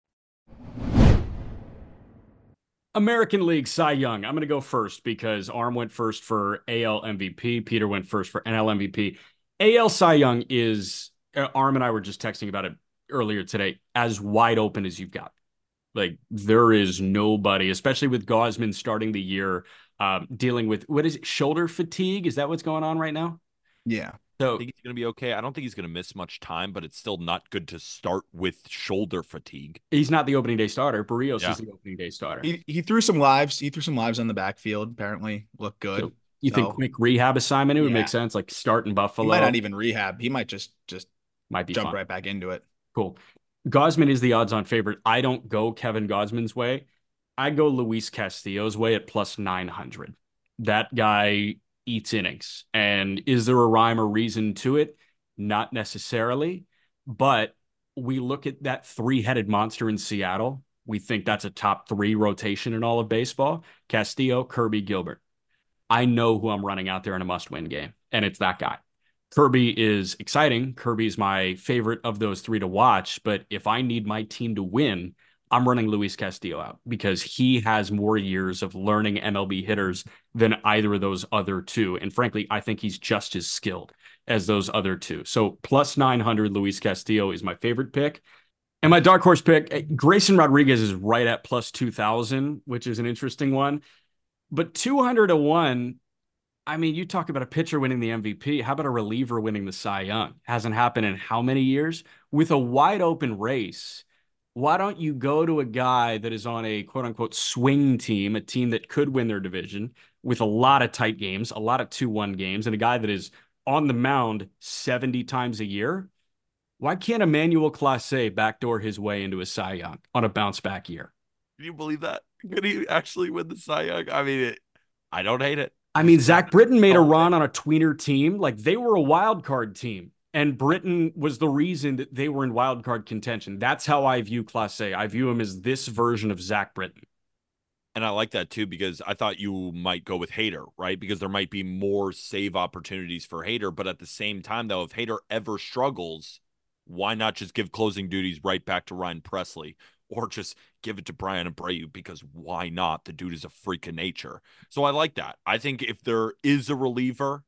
American League Cy Young. I'm going to go first because Arm went first for AL MVP. Peter went first for NL MVP. AL Cy Young is, Arm and I were just texting about it earlier today, as wide open as you've got. Like, there is nobody, especially with Gausman starting the year, dealing with, what is it, shoulder fatigue? Is that what's going on right now? Yeah. So I think he's going to be okay. I don't think he's going to miss much time, but it's still not good to start with shoulder fatigue. He's not the opening day starter. Barrios is the opening day starter. He threw some lives. He threw some lives on the backfield. Apparently, looked good. So you think quick rehab assignment? It would make sense. Like start in Buffalo. He might not even rehab. He might just might be jump fun. right back into it. Cool. Gausman is the odds-on favorite. I don't go Kevin Gausman's way. I go Luis Castillo's way at plus 900. That guy eats innings. And is there a rhyme or reason to it? Not necessarily. But we look at that three-headed monster in Seattle. We think that's a top 3 rotation in all of baseball. Castillo, Kirby, Gilbert. I know who I'm running out there in a must-win game, and it's that guy. Kirby is exciting. Kirby is my favorite of those 3 to watch. But if I need my team to win, I'm running Luis Castillo out because he has more years of learning MLB hitters than either of those other 2. And frankly, I think he's just as skilled as those other 2. So plus 900, Luis Castillo is my favorite pick. And my dark horse pick, Grayson Rodriguez is right at plus 2,000, which is an interesting one. But 200-1, I mean, you talk about a pitcher winning the MVP. How about a reliever winning the Cy Young? Hasn't happened in how many years? With a wide open race, why don't you go to a guy that is on a quote unquote swing team, a team that could win their division with a lot of tight games, a lot of 2-1 games, and a guy that is on the mound 70 times a year? Why can't Emmanuel Clase backdoor his way into a Cy Young on a bounce back year? Can you believe that? Could he actually win the Cy Young? I mean, I don't hate it. I mean, Zach Britton made a run on a tweener team. Like, they were a wild card team, and Britton was the reason that they were in wild card contention. That's how I view Clase. I view him as this version of Zach Britton. And I like that too, because I thought you might go with Hader, right? Because there might be more save opportunities for Hader. But at the same time, though, if Hader ever struggles, why not just give closing duties right back to Ryan Presley? Or just give it to Brian Abreu, because why not? The dude is a freak of nature. So I like that. I think if there is a reliever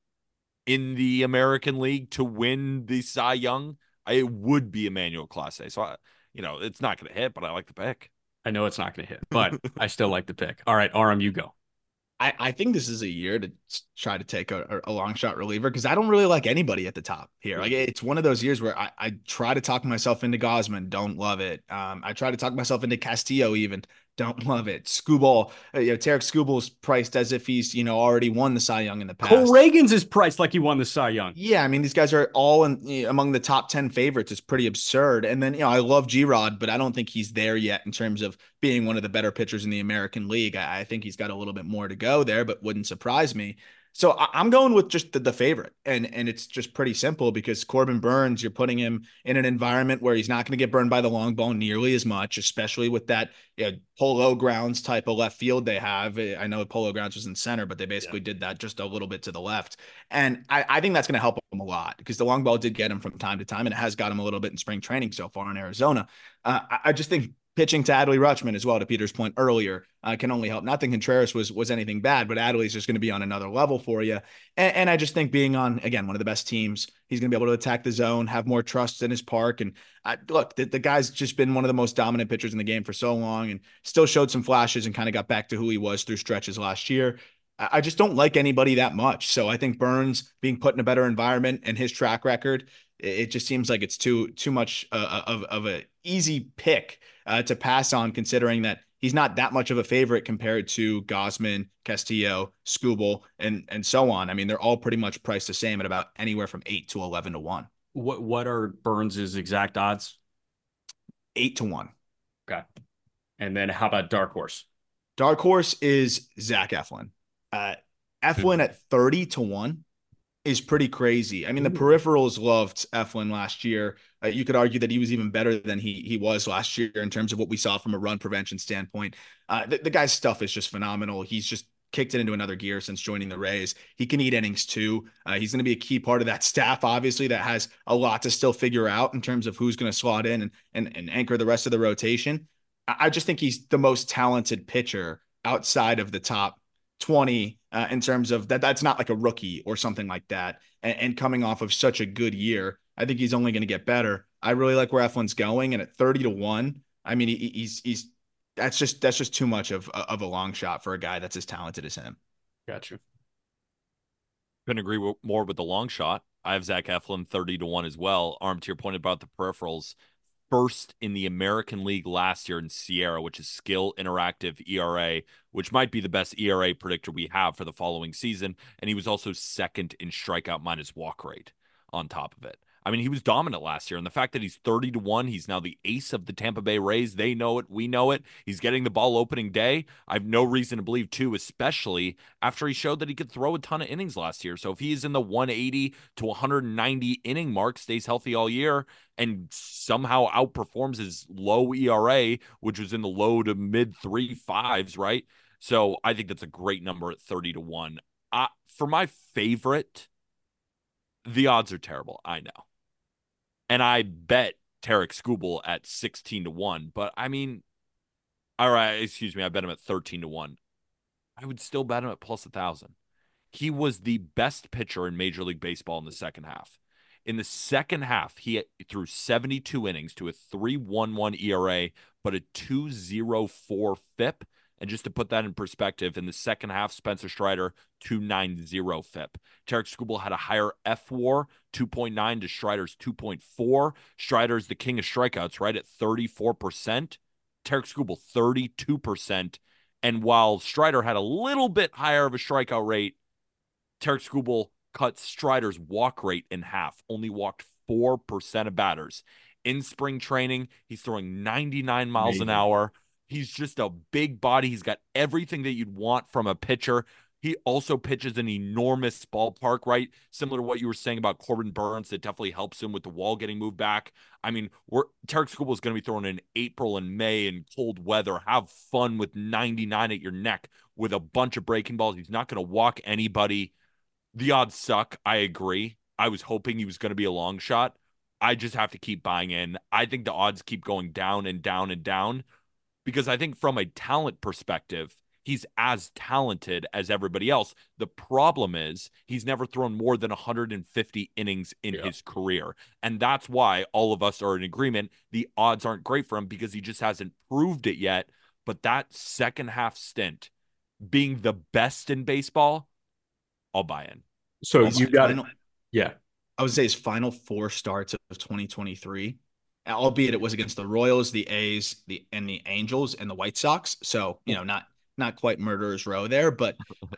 in the American League to win the Cy Young, it would be Emmanuel Clase. So, it's not going to hit, but I like the pick. I know it's not going to hit, but I still like the pick. All right, Aram, you go. I think this is a year to try to take a long shot reliever because I don't really like anybody at the top here. Like, it's one of those years where I try to talk myself into Gausman, don't love it. I try to talk myself into Castillo, even don't love it. Skubal, Tarek Skubal's priced as if he's already won the Cy Young in the past. Cole Reagans is priced like he won the Cy Young. Yeah, I mean, these guys are all among the top 10 favorites. It's pretty absurd. And then I love G-Rod, but I don't think he's there yet in terms of being one of the better pitchers in the American League. I think he's got a little bit more to go there, but wouldn't surprise me. So I'm going with just the favorite, and it's just pretty simple because Corbin Burns, you're putting him in an environment where he's not going to get burned by the long ball nearly as much, especially with that Polo Grounds type of left field they have. I know Polo Grounds was in center, but they basically did that just a little bit to the left. And I think that's going to help him a lot because the long ball did get him from time to time, and it has got him a little bit in spring training so far in Arizona. I just think pitching to Adley Rutschman as well, to Peter's point earlier, can only help. Not that Contreras was anything bad, but Adley's just going to be on another level for you. And I just think being on, again, one of the best teams, he's going to be able to attack the zone, have more trust in his park. And look, the guy's just been one of the most dominant pitchers in the game for so long and still showed some flashes and kind of got back to who he was through stretches last year. I just don't like anybody that much. So I think Burns being put in a better environment and his track record, it just seems like it's too much of a easy pick to pass on, considering that he's not that much of a favorite compared to Gausman, Castillo, Skubal, and so on. I mean, they're all pretty much priced the same at about anywhere from 8 to 11 to 1. What are Burns's exact odds? 8 to 1. Okay. And then how about dark horse? Dark horse is Zach Eflin. Eflin at 30 to 1. is pretty crazy. I mean, the peripherals loved Eflin last year. You could argue that he was even better than he was last year in terms of what we saw from a run prevention standpoint. The guy's stuff is just phenomenal. He's just kicked it into another gear since joining the Rays. He can eat innings too. He's going to be a key part of that staff, obviously, that has a lot to still figure out in terms of who's going to slot in and anchor the rest of the rotation. I just think he's the most talented pitcher outside of the top 20 in terms of that's not like a rookie or something like that. And coming off of such a good year, I think he's only going to get better. I really like where Eflin's going. And at 30-1, I mean, he's that's just too much of a long shot for a guy that's as talented as him. Gotcha. Couldn't agree more with the long shot. I have Zach Eflin 30-1 as well. Arm, to your point about the peripherals, first in the American League last year in Sierra, which is skill interactive ERA, which might be the best ERA predictor we have for the following season. And he was also second in strikeout minus walk rate on top of it. I mean, he was dominant last year. And the fact that he's 30-1, he's now the ace of the Tampa Bay Rays. They know it. We know it. He's getting the ball opening day. I have no reason to believe, too, especially after he showed that he could throw a ton of innings last year. So if he's in the 180 to 190 inning mark, stays healthy all year, and somehow outperforms his low ERA, which was in the low to mid 3.5s, right? So I think that's a great number at 30-1. For my favorite, the odds are terrible. I know. And I bet Tarik Skubal at 16-1. But I mean, all right, excuse me, I bet him at 13-1. I would still bet him at plus 1,000. He was the best pitcher in Major League Baseball in the second half. In the second half, he threw 72 innings to a 3.11 ERA, but a 2.04 FIP. And just to put that in perspective, in the second half, Spencer Strider, 2.90 FIP. Tarik Skubal had a higher FWAR, 2.9 to Strider's 2.4. Strider's the king of strikeouts, right, at 34%. Tarik Skubal, 32%. And while Strider had a little bit higher of a strikeout rate, Tarik Skubal cut Strider's walk rate in half, only walked 4% of batters. In spring training, he's throwing 99 miles an hour. He's just a big body. He's got everything that you'd want from a pitcher. He also pitches an enormous ballpark, right? Similar to what you were saying about Corbin Burns, that definitely helps him with the wall getting moved back. I mean, Tarik Skubal is going to be throwing in April and May in cold weather. Have fun with 99 at your neck with a bunch of breaking balls. He's not going to walk anybody. The odds suck. I agree. I was hoping he was going to be a long shot. I just have to keep buying in. I think the odds keep going down and down and down, because I think from a talent perspective, he's as talented as everybody else. The problem is he's never thrown more than 150 innings in his career. And that's why all of us are in agreement. The odds aren't great for him because he just hasn't proved it yet. But that second half stint being the best in baseball, I'll buy in. So you got it. Yeah. I would say his final 4 starts of 2023, albeit it was against the Royals, the A's, and the Angels and the White Sox. So, you know, not quite murderer's row there, but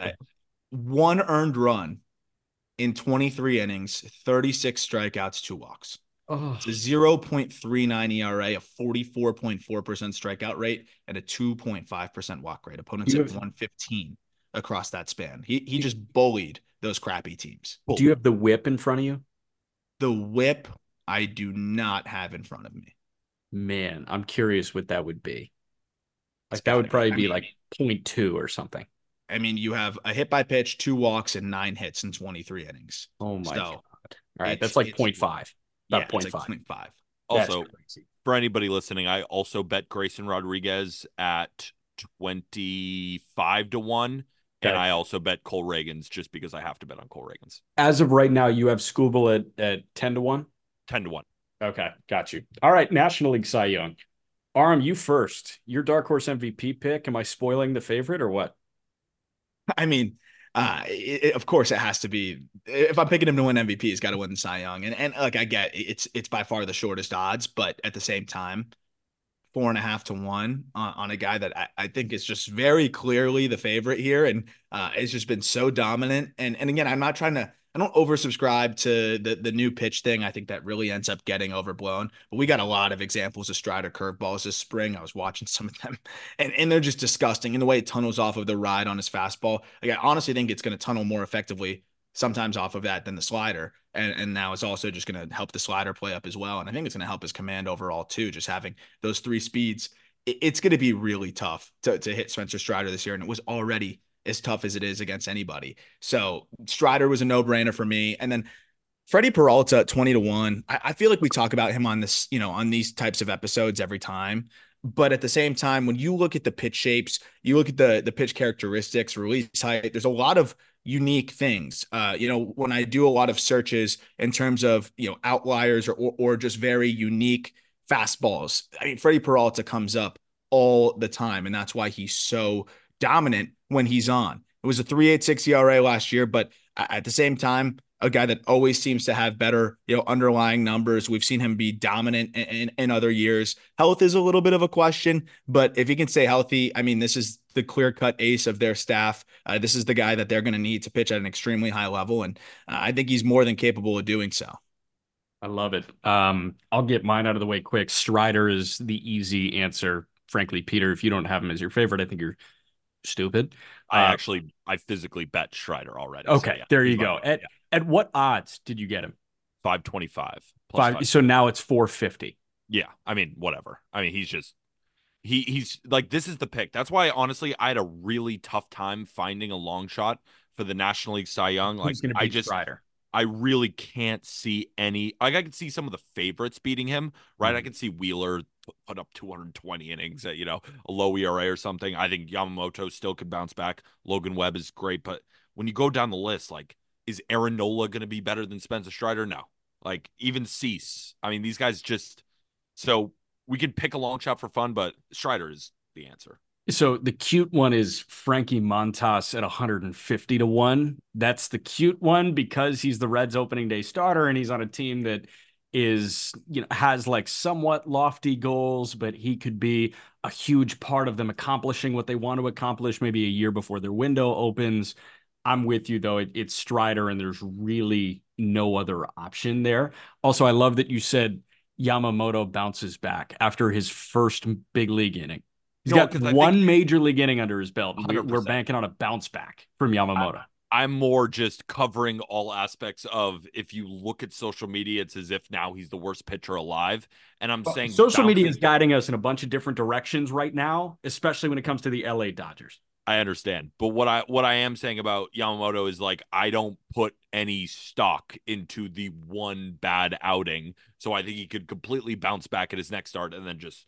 1 earned run in 23 innings, 36 strikeouts, 2 walks. Oh. It's a 0.39 ERA, a 44.4% strikeout rate, and a 2.5% walk rate. Opponents at 115 across that span. He just bullied those crappy teams. Do you have the whip in front of you? The whip I do not have in front of me. Man, I'm curious what that would be. Like that would probably be like 0.2 or something. I mean, you have a hit by pitch, 2 walks, and 9 hits in 23 innings. Oh my God. All right, that's like 0.5. About 0.5. Like also, for anybody listening, I also bet Grayson Rodriguez at 25-1. And I also bet Cole Reagans just because I have to bet on Cole Reagans. As of right now, you have Skubal at 10-1? 10-1. Okay, got you. All right, National League Cy Young. Aram, you first. Your dark horse MVP pick. Am I spoiling the favorite or what? I mean, of course it has to be. If I'm picking him to win MVP, he's got to win the Cy Young. And like I get it's by far the shortest odds, but at the same time, 4.5-1 on a guy that I think is just very clearly the favorite here, and it's just been so dominant. And again, I don't oversubscribe to the new pitch thing. I think that really ends up getting overblown. But we got a lot of examples of Strider curveballs this spring. I was watching some of them, and they're just disgusting. And the way it tunnels off of the ride on his fastball, like I honestly think it's going to tunnel more effectively sometimes off of that than the slider. And now it's also just going to help the slider play up as well. And I think it's going to help his command overall too, just having those three speeds. It's going to be really tough to hit Spencer Strider this year. And it was already as tough as it is against anybody. So Strider was a no-brainer for me. And then Freddie Peralta at 20-1. I feel like we talk about him on this, on these types of episodes every time. But at the same time, when you look at the pitch shapes, you look at the pitch characteristics, release height, there's a lot of unique things. When I do a lot of searches in terms of, outliers or just very unique fastballs, I mean, Freddie Peralta comes up all the time, and that's why he's so dominant when he's on. It was a 3.86 ERA last year, but at the same time, a guy that always seems to have better, underlying numbers. We've seen him be dominant in other years. Health is a little bit of a question, but if he can stay healthy, I mean, this is the clear-cut ace of their staff. This is the guy that they're going to need to pitch at an extremely high level, and I think he's more than capable of doing so. I love it. I'll get mine out of the way quick. Strider is the easy answer. Frankly, Peter, if you don't have him as your favorite, I think you're stupid. I physically bet Strider already. Okay, so yeah, there you go. At what odds did you get him? 525. So now it's 450. Yeah, I mean, whatever. I mean, he's like, this is the pick. That's why, honestly, I had a really tough time finding a long shot for the National League Cy Young. Like, who's going to beat Strider? I really can't see any. Like, I can see some of the favorites beating him, right? Mm-hmm. I can see Wheeler put up 220 innings at, a low ERA or something. I think Yamamoto still could bounce back. Logan Webb is great. But when you go down the list, like, is Aaron Nola going to be better than Spencer Strider? No. Like, even Cease. I mean, these guys just. So we can pick a long shot for fun, but Strider is the answer. So the cute one is Frankie Montas at 150-1. That's the cute one because he's the Reds opening day starter and he's on a team that is, has like somewhat lofty goals, but he could be a huge part of them accomplishing what they want to accomplish maybe a year before their window opens. I'm with you though. It's Strider and there's really no other option there. Also, I love that you said Yamamoto bounces back after his first big league inning. He's got one major league inning under his belt. We're banking on a bounce back from Yamamoto. I'm more just covering all aspects of, if you look at social media, it's as if now he's the worst pitcher alive. And I'm saying social media is guiding us in a bunch of different directions right now, especially when it comes to the LA Dodgers. I understand. But what I am saying about Yamamoto is, like, I don't put any stock into the one bad outing. So I think he could completely bounce back at his next start and then just,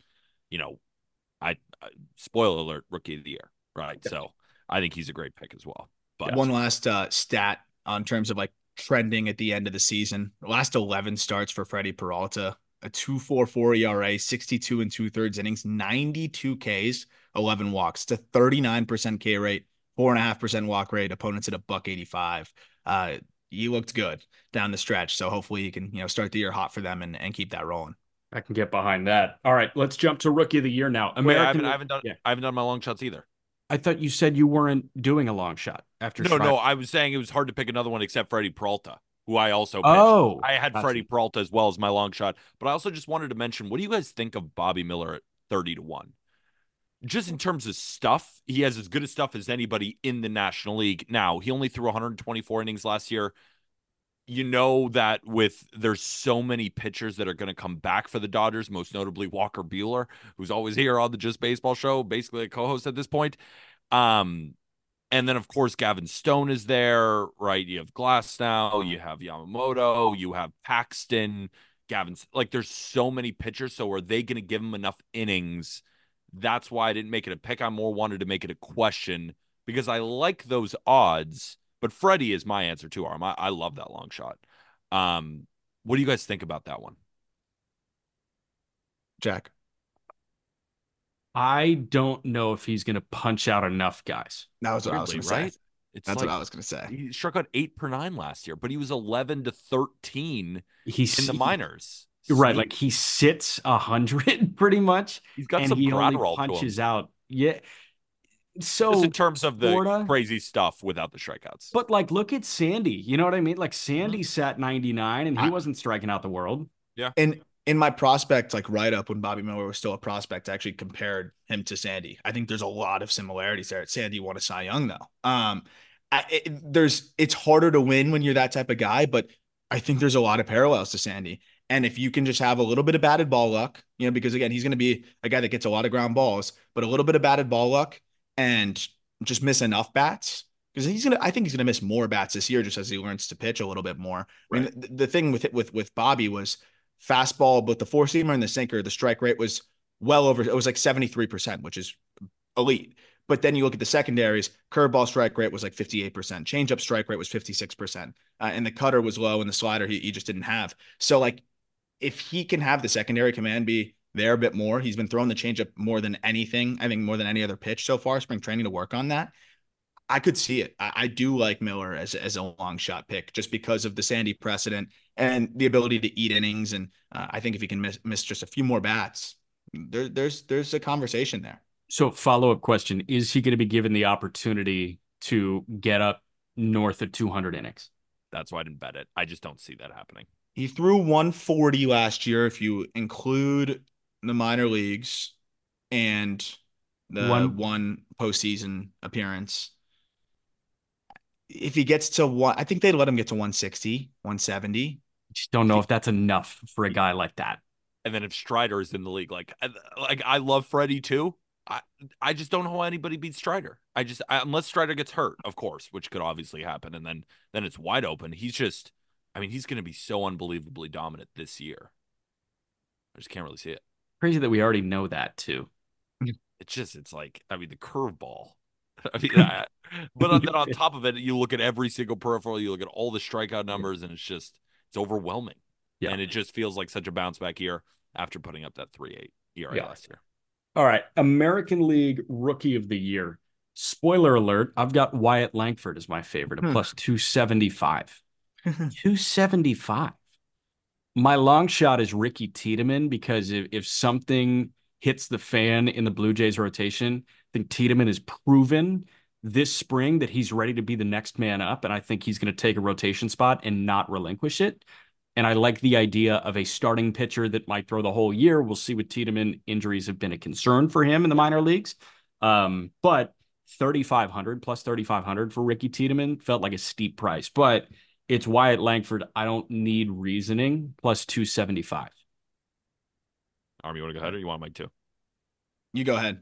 I spoiler alert, rookie of the year, right? Okay. So I think he's a great pick as well. But one last stat on terms of like trending at the end of the season. The last 11 starts for Freddie Peralta, a 2.44 ERA, 62 2/3 innings, 92 Ks, 11 walks, to 39% K rate, 4.5% walk rate. Opponents at $1.85. You looked good down the stretch, so hopefully you can start the year hot for them and keep that rolling. I can get behind that. All right, let's jump to rookie of the year now. American. Wait, I haven't done my long shots either. I thought you said you weren't doing a long shot after. No. I was saying it was hard to pick another one except Freddie Peralta, who I also pitched. Oh, I had Freddie Peralta as well as my long shot, but I also just wanted to mention, what do you guys think of Bobby Miller at 30-1? Just in terms of stuff, he has as good a stuff as anybody in the National League. Now, he only threw 124 innings last year. You know that there's so many pitchers that are going to come back for the Dodgers, most notably Walker Buehler, who's always here on the Just Baseball show, basically a co-host at this point. And then, of course, Gavin Stone is there, right? You have Glasnow, you have Yamamoto, you have Paxton, like, there's so many pitchers. So are they going to give him enough innings? That's why I didn't make it a pick. I more wanted to make it a question because I like those odds. But Freddie is my answer too, Arm. I love that long shot. What do you guys think about that one? Jack? I don't know if he's going to punch out enough guys. That was what I was going to say. That's what I was going to say. He struck out 8/9 last year, but he was 11-13 in the minors. Right, like he sits 100 pretty much. He's got some Gratterall punches out. Yeah. So just in terms of the crazy stuff without the strikeouts. But like, look at Sandy. You know what I mean? Like Sandy sat 99 and he wasn't striking out the world. Yeah. And in my prospect, like write-up when Bobby Miller was still a prospect, I actually compared him to Sandy. I think there's a lot of similarities there. Sandy won a Cy Young though. It's harder to win when you're that type of guy, but I think there's a lot of parallels to Sandy. And if you can just have a little bit of batted ball luck, because again, he's going to be a guy that gets a lot of ground balls, but a little bit of batted ball luck and just miss enough bats. Because I think he's gonna miss more bats this year just as he learns to pitch a little bit more. I mean, the thing with Bobby was fastball, but the four seamer and the sinker, the strike rate was well over. It was like 73%, which is elite. But then you look at the secondaries, curveball strike rate was like 58%, changeup strike rate was 56%, and the cutter was low, and the slider he just didn't have. So like, if he can have the secondary command be there a bit more, he's been throwing the changeup more than anything. I think more than any other pitch so far. Spring training to work on that. I could see it. I do like Miller as a long shot pick just because of the Sandy precedent and the ability to eat innings. And I think if he can miss just a few more bats, there's a conversation there. So follow-up question, is he going to be given the opportunity to get up north of 200 innings? That's why I didn't bet it. I just don't see that happening. He threw 140 last year if you include the minor leagues and the one postseason appearance. If he gets to one, I think they'd let him get to 160, 170. Just don't know if that's enough for a guy like that. And then if Strider is in the league, like I love Freddie too. I just don't know how anybody beats Strider. Unless Strider gets hurt, of course, which could obviously happen, and then it's wide open. He's going to be so unbelievably dominant this year. I just can't really see it. Crazy that we already know that too. It's like, I mean, the curveball. I mean, but then on top of it, you look at every single peripheral, you look at all the strikeout numbers, and it's overwhelming. Yeah. And it just feels like such a bounce back year after putting up that 3.8 ERA last year. All right. American League Rookie of the Year. Spoiler alert, I've got Wyatt Langford as my favorite, a plus 275. 275. My long shot is Ricky Tiedemann because if something hits the fan in the Blue Jays rotation, I think Tiedemann has proven this spring that he's ready to be the next man up, and I think he's going to take a rotation spot and not relinquish it. And I like the idea of a starting pitcher that might throw the whole year. We'll see with Tiedemann. Injuries have been a concern for him in the minor leagues. But 3,500 plus 3,500 for Ricky Tiedemann felt like a steep price. But it's Wyatt Langford. I don't need reasoning. Plus 275. Arm, you want to go ahead or you want Mike too? You go ahead.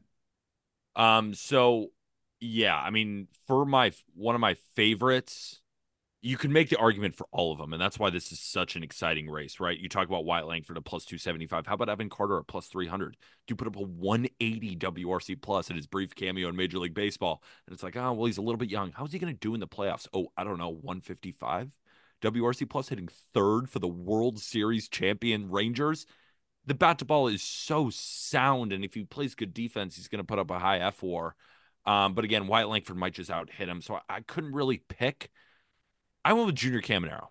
So yeah, I mean, for one of my favorites, you can make the argument for all of them, and that's why this is such an exciting race, right? You talk about Wyatt Langford at plus 275. How about Evan Carter at plus 300? Do put up a 180 WRC plus in his brief cameo in Major League Baseball, and it's like, oh, well, he's a little bit young. How's he going to do in the playoffs? Oh, I don't know, 155 WRC plus, hitting third for the World Series champion Rangers. The bat to ball is so sound, and if he plays good defense, he's going to put up a high FWAR. But again, Wyatt Langford might just out hit him, so I couldn't really pick. I went with Junior Caminero.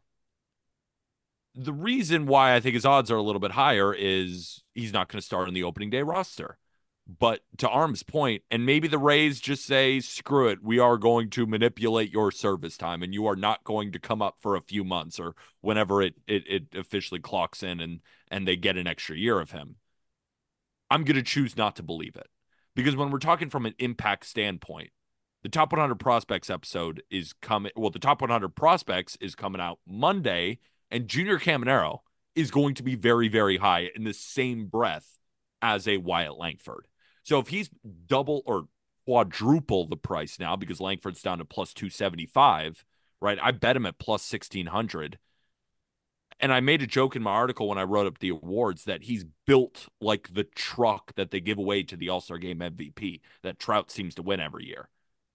The reason why I think his odds are a little bit higher is he's not going to start on the opening day roster. But to Arm's point, and maybe the Rays just say, screw it, we are going to manipulate your service time, and you are not going to come up for a few months or whenever it officially clocks in and they get an extra year of him. I'm going to choose not to believe it. Because when we're talking from an impact standpoint, the Top 100 Prospects episode is coming. Well, the Top 100 Prospects is coming out Monday, and Junior Caminero is going to be very, very high in the same breath as a Wyatt Langford. So if he's double or quadruple the price now, because Langford's down to plus 275, right? I bet him at plus 1,600. And I made a joke in my article when I wrote up the awards that he's built like the truck that they give away to the All-Star Game MVP that Trout seems to win every year.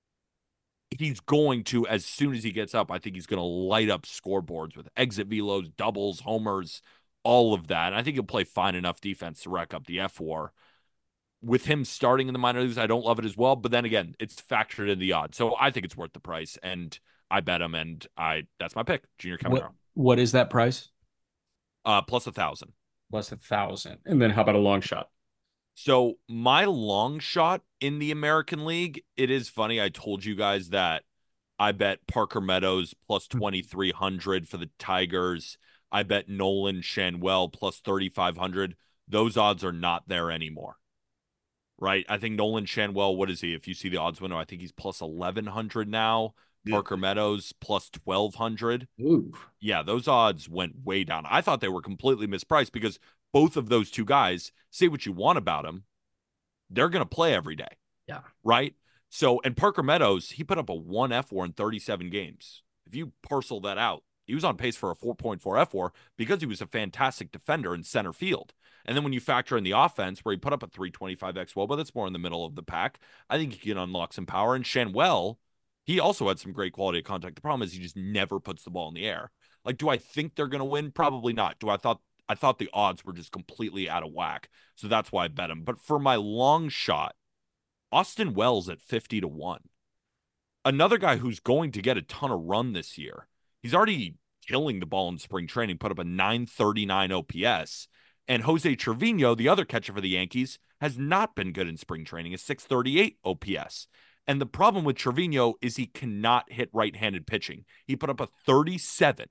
He's going to, as soon as he gets up, I think he's going to light up scoreboards with exit velos, doubles, homers, all of that. And I think he'll play fine enough defense to rack up the FWAR. With him starting in the minor leagues, I don't love it as well. But then again, it's factored in the odds. So I think it's worth the price. And I bet him, and that's my pick, Junior Caminero. What is that price? Plus 1,000. Plus 1,000. And then how about a long shot? So my long shot in the American League, it is funny. I told you guys that I bet Parker Meadows plus 2,300 for the Tigers. I bet Nolan Schanuel plus 3,500. Those odds are not there anymore, right? I think Nolan Schanuel, what is he? If you see the odds window, I think he's plus 1,100 now. Parker Meadows plus 1,200. Ooh. Yeah, those odds went way down. I thought they were completely mispriced because both of those two guys, say what you want about them, they're going to play every day. Yeah. Right? So, and Parker Meadows, he put up a 1 F4 in 37 games. If you parcel that out, he was on pace for a 4.4 F4 because he was a fantastic defender in center field. And then when you factor in the offense where he put up a 325 xWOBA, that's more in the middle of the pack, I think he can unlock some power. And Shanwell, he also had some great quality of contact. The problem is he just never puts the ball in the air. Like, do I think they're going to win? Probably not. I thought the odds were just completely out of whack. So that's why I bet him. But for my long shot, Austin Wells at 50-1. Another guy who's going to get a ton of run this year. He's already killing the ball in spring training, put up a 939 OPS. And Jose Trevino, the other catcher for the Yankees, has not been good in spring training, a 638 OPS. And the problem with Trevino is he cannot hit right-handed pitching. He put up a 37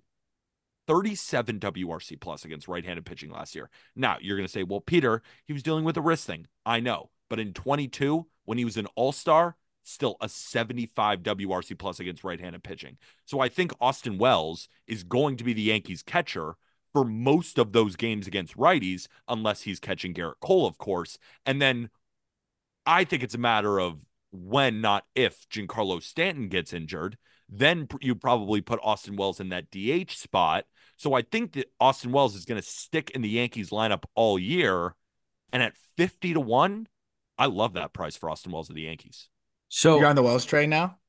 WRC plus against right-handed pitching last year. Now, you're going to say, well, Peter, he was dealing with a wrist thing. I know. But in 22, when he was an all-star, still a 75 WRC plus against right-handed pitching. So I think Austin Wells is going to be the Yankees catcher for most of those games against righties, unless he's catching Garrett Cole, of course. And then I think it's a matter of when, not if, Giancarlo Stanton gets injured. Then you probably put Austin Wells in that DH spot. So I think that Austin Wells is going to stick in the Yankees lineup all year. And at 50-1, I love that price for Austin Wells of the Yankees. So you're on the Wells train now?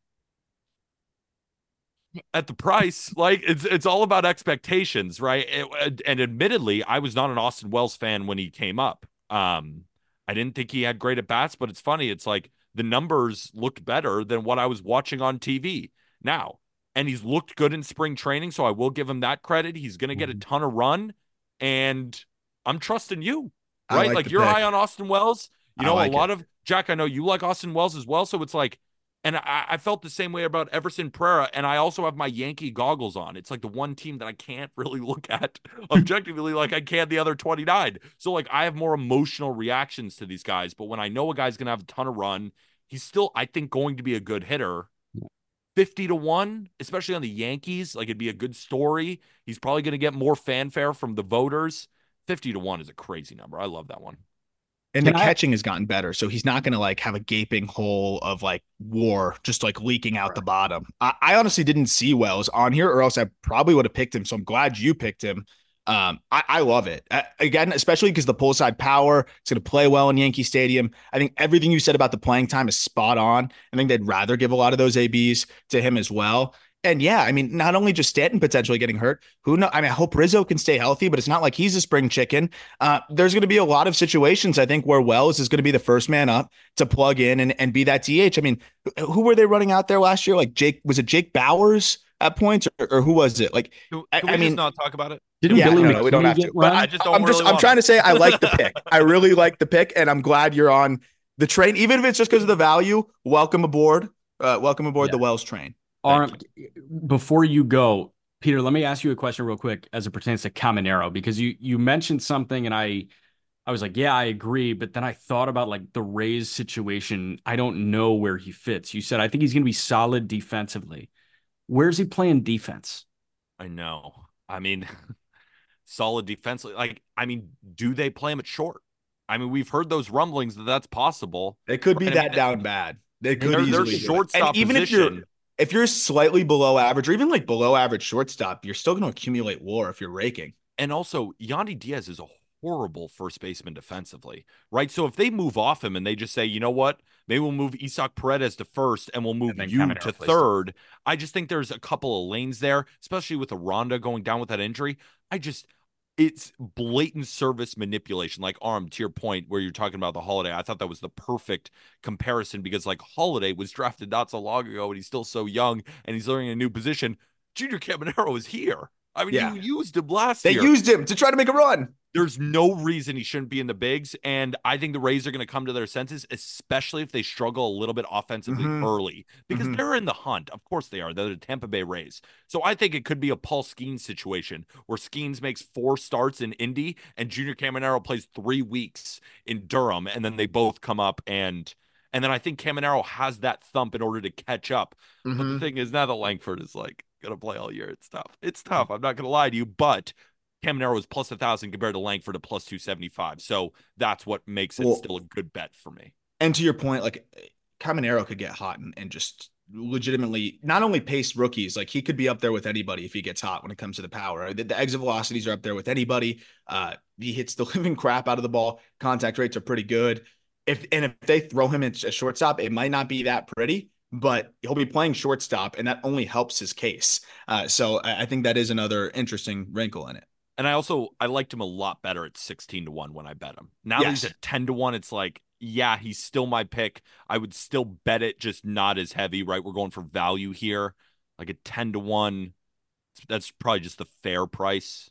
At the price, like it's all about expectations, right? And admittedly, I was not an Austin Wells fan when he came up. I didn't think he had great at bats, but it's funny. It's like the numbers looked better than what I was watching on TV now. And he's looked good in spring training, so I will give him that credit. He's going to get a ton of run, and I'm trusting you, right? Like you're high on Austin Wells. You know, a lot of Jack, I know you like Austin Wells as well. So it's like, and I felt the same way about Everson Pereira. And I also have my Yankee goggles on. It's like the one team that I can't really look at objectively like I can the other 29. So like I have more emotional reactions to these guys. But when I know a guy's going to have a ton of run, he's still, I think, going to be a good hitter. 50-1, especially on the Yankees, like it'd be a good story. He's probably going to get more fanfare from the voters. 50-1 is a crazy number. I love that one. And the catching has gotten better. So he's not going to like have a gaping hole of like WAR just like leaking out the bottom. I honestly didn't see Wells on here, or else I probably would have picked him. So I'm glad you picked him. I love it. Again, especially because the pull side power, it's going to play well in Yankee Stadium. I think everything you said about the playing time is spot on. I think they'd rather give a lot of those ABs to him as well. And yeah, I mean, not only just Stanton potentially getting hurt, who knows? I mean, I hope Rizzo can stay healthy, but it's not like he's a spring chicken. There's going to be a lot of situations, I think, where Wells is going to be the first man up to plug in and be that DH. I mean, who were they running out there last year? Like was it Jake Bowers at points, or who was it? Like, I mean, not talk about it. Didn't Billy McKinney we don't have to. But I'm trying to say I like the pick. I really like the pick, and I'm glad you're on the train, even if it's just because of the value. Welcome aboard. The Wells train. Before you go, Peter, let me ask you a question real quick as it pertains to Caminero, because you mentioned something and I was like, yeah, I agree. But then I thought about like the Rays situation. I don't know where he fits. You said, I think he's going to be solid defensively. Where's he playing defense? I know. I mean, solid defensively. Like, I mean, do they play him at short? I mean, we've heard those rumblings that that's possible. They could be down bad. They could easily their shortstop even position. If you're slightly below average, or even like below average shortstop, you're still going to accumulate WAR if you're raking. And also, Yandy Diaz is a horrible first baseman defensively, right? So if they move off him and they just say, you know what, maybe we'll move Isaac Paredes to first and we'll move you to third. I just think there's a couple of lanes there, especially with Aranda going down with that injury. It's blatant service manipulation. Like, to your point where you're talking about the Holiday, I thought that was the perfect comparison because, like, Holiday was drafted not so long ago and he's still so young and he's learning a new position. Junior Caminero is here. I mean, you used him last year. They used him to try to make a run. There's no reason he shouldn't be in the bigs, and I think the Rays are going to come to their senses, especially if they struggle a little bit offensively early, because they're in the hunt. Of course they are. They're the Tampa Bay Rays. So I think it could be a Paul Skeens situation where Skeens makes 4 starts in Indy, and Junior Caminero plays 3 weeks in Durham, and then they both come up and And then I think Caminero has that thump in order to catch up. But the Mhm. thing is, now that Langford is like going to play all year, it's tough. It's tough. I'm not going to lie to you, but Caminero is plus 1,000 compared to Langford at plus 275. So that's what makes it Well, still a good bet for me. and to your point, like Caminero could get hot and just legitimately not only pace rookies, like he could be up there with anybody if he gets hot when it comes to the power. The exit velocities are up there with anybody. He hits the living crap out of the ball. Contact rates are pretty good. If they throw him at a shortstop, it might not be that pretty, but he'll be playing shortstop, and that only helps his case. So I think that is another interesting wrinkle in it. And I liked him a lot better at 16 to 1 when I bet him. Now that he's Yes. at 10 to 1, it's like, yeah, he's still my pick. I would still bet it, just not as heavy, right? We're going for value here. Like at 10 to 1, that's probably just the fair price.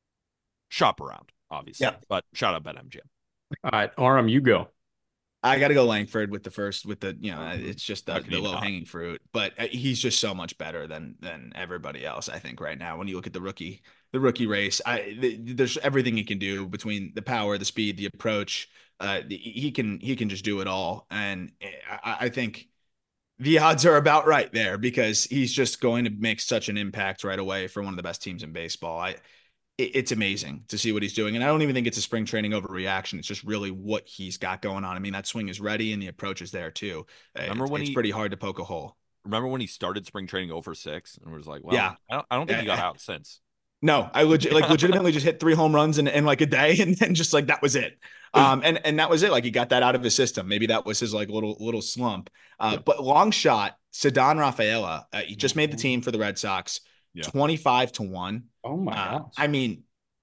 Shop around, obviously. Yeah. But shout out BetMGM. All right, Aram, you go. I got to go Langford with the first, with the, it's just How can the you low not? hanging fruit, but he's just so much better than everybody else. I think right now, when you look at the rookie race, there's everything he can do between the power, the speed, the approach. He can just do it all. And I think the odds are about right there because he's just going to make such an impact right away for one of the best teams in baseball. It's amazing to see what he's doing. And I don't even think it's a spring training overreaction. It's just really what he's got going on. I mean, that swing is ready and the approach is there too. It's pretty hard to poke a hole. Remember when he started spring training over 6 and was like, well, Yeah. I don't think he got out since. No, I legitimately just hit 3 home runs in like a day and then just like that was it. And that was it. Like he got that out of his system. Maybe that was his like little slump. But long shot, Ceddanne Rafaela, he just made the team for the Red Sox. Yeah. 25 to 1. Oh my gosh. I mean,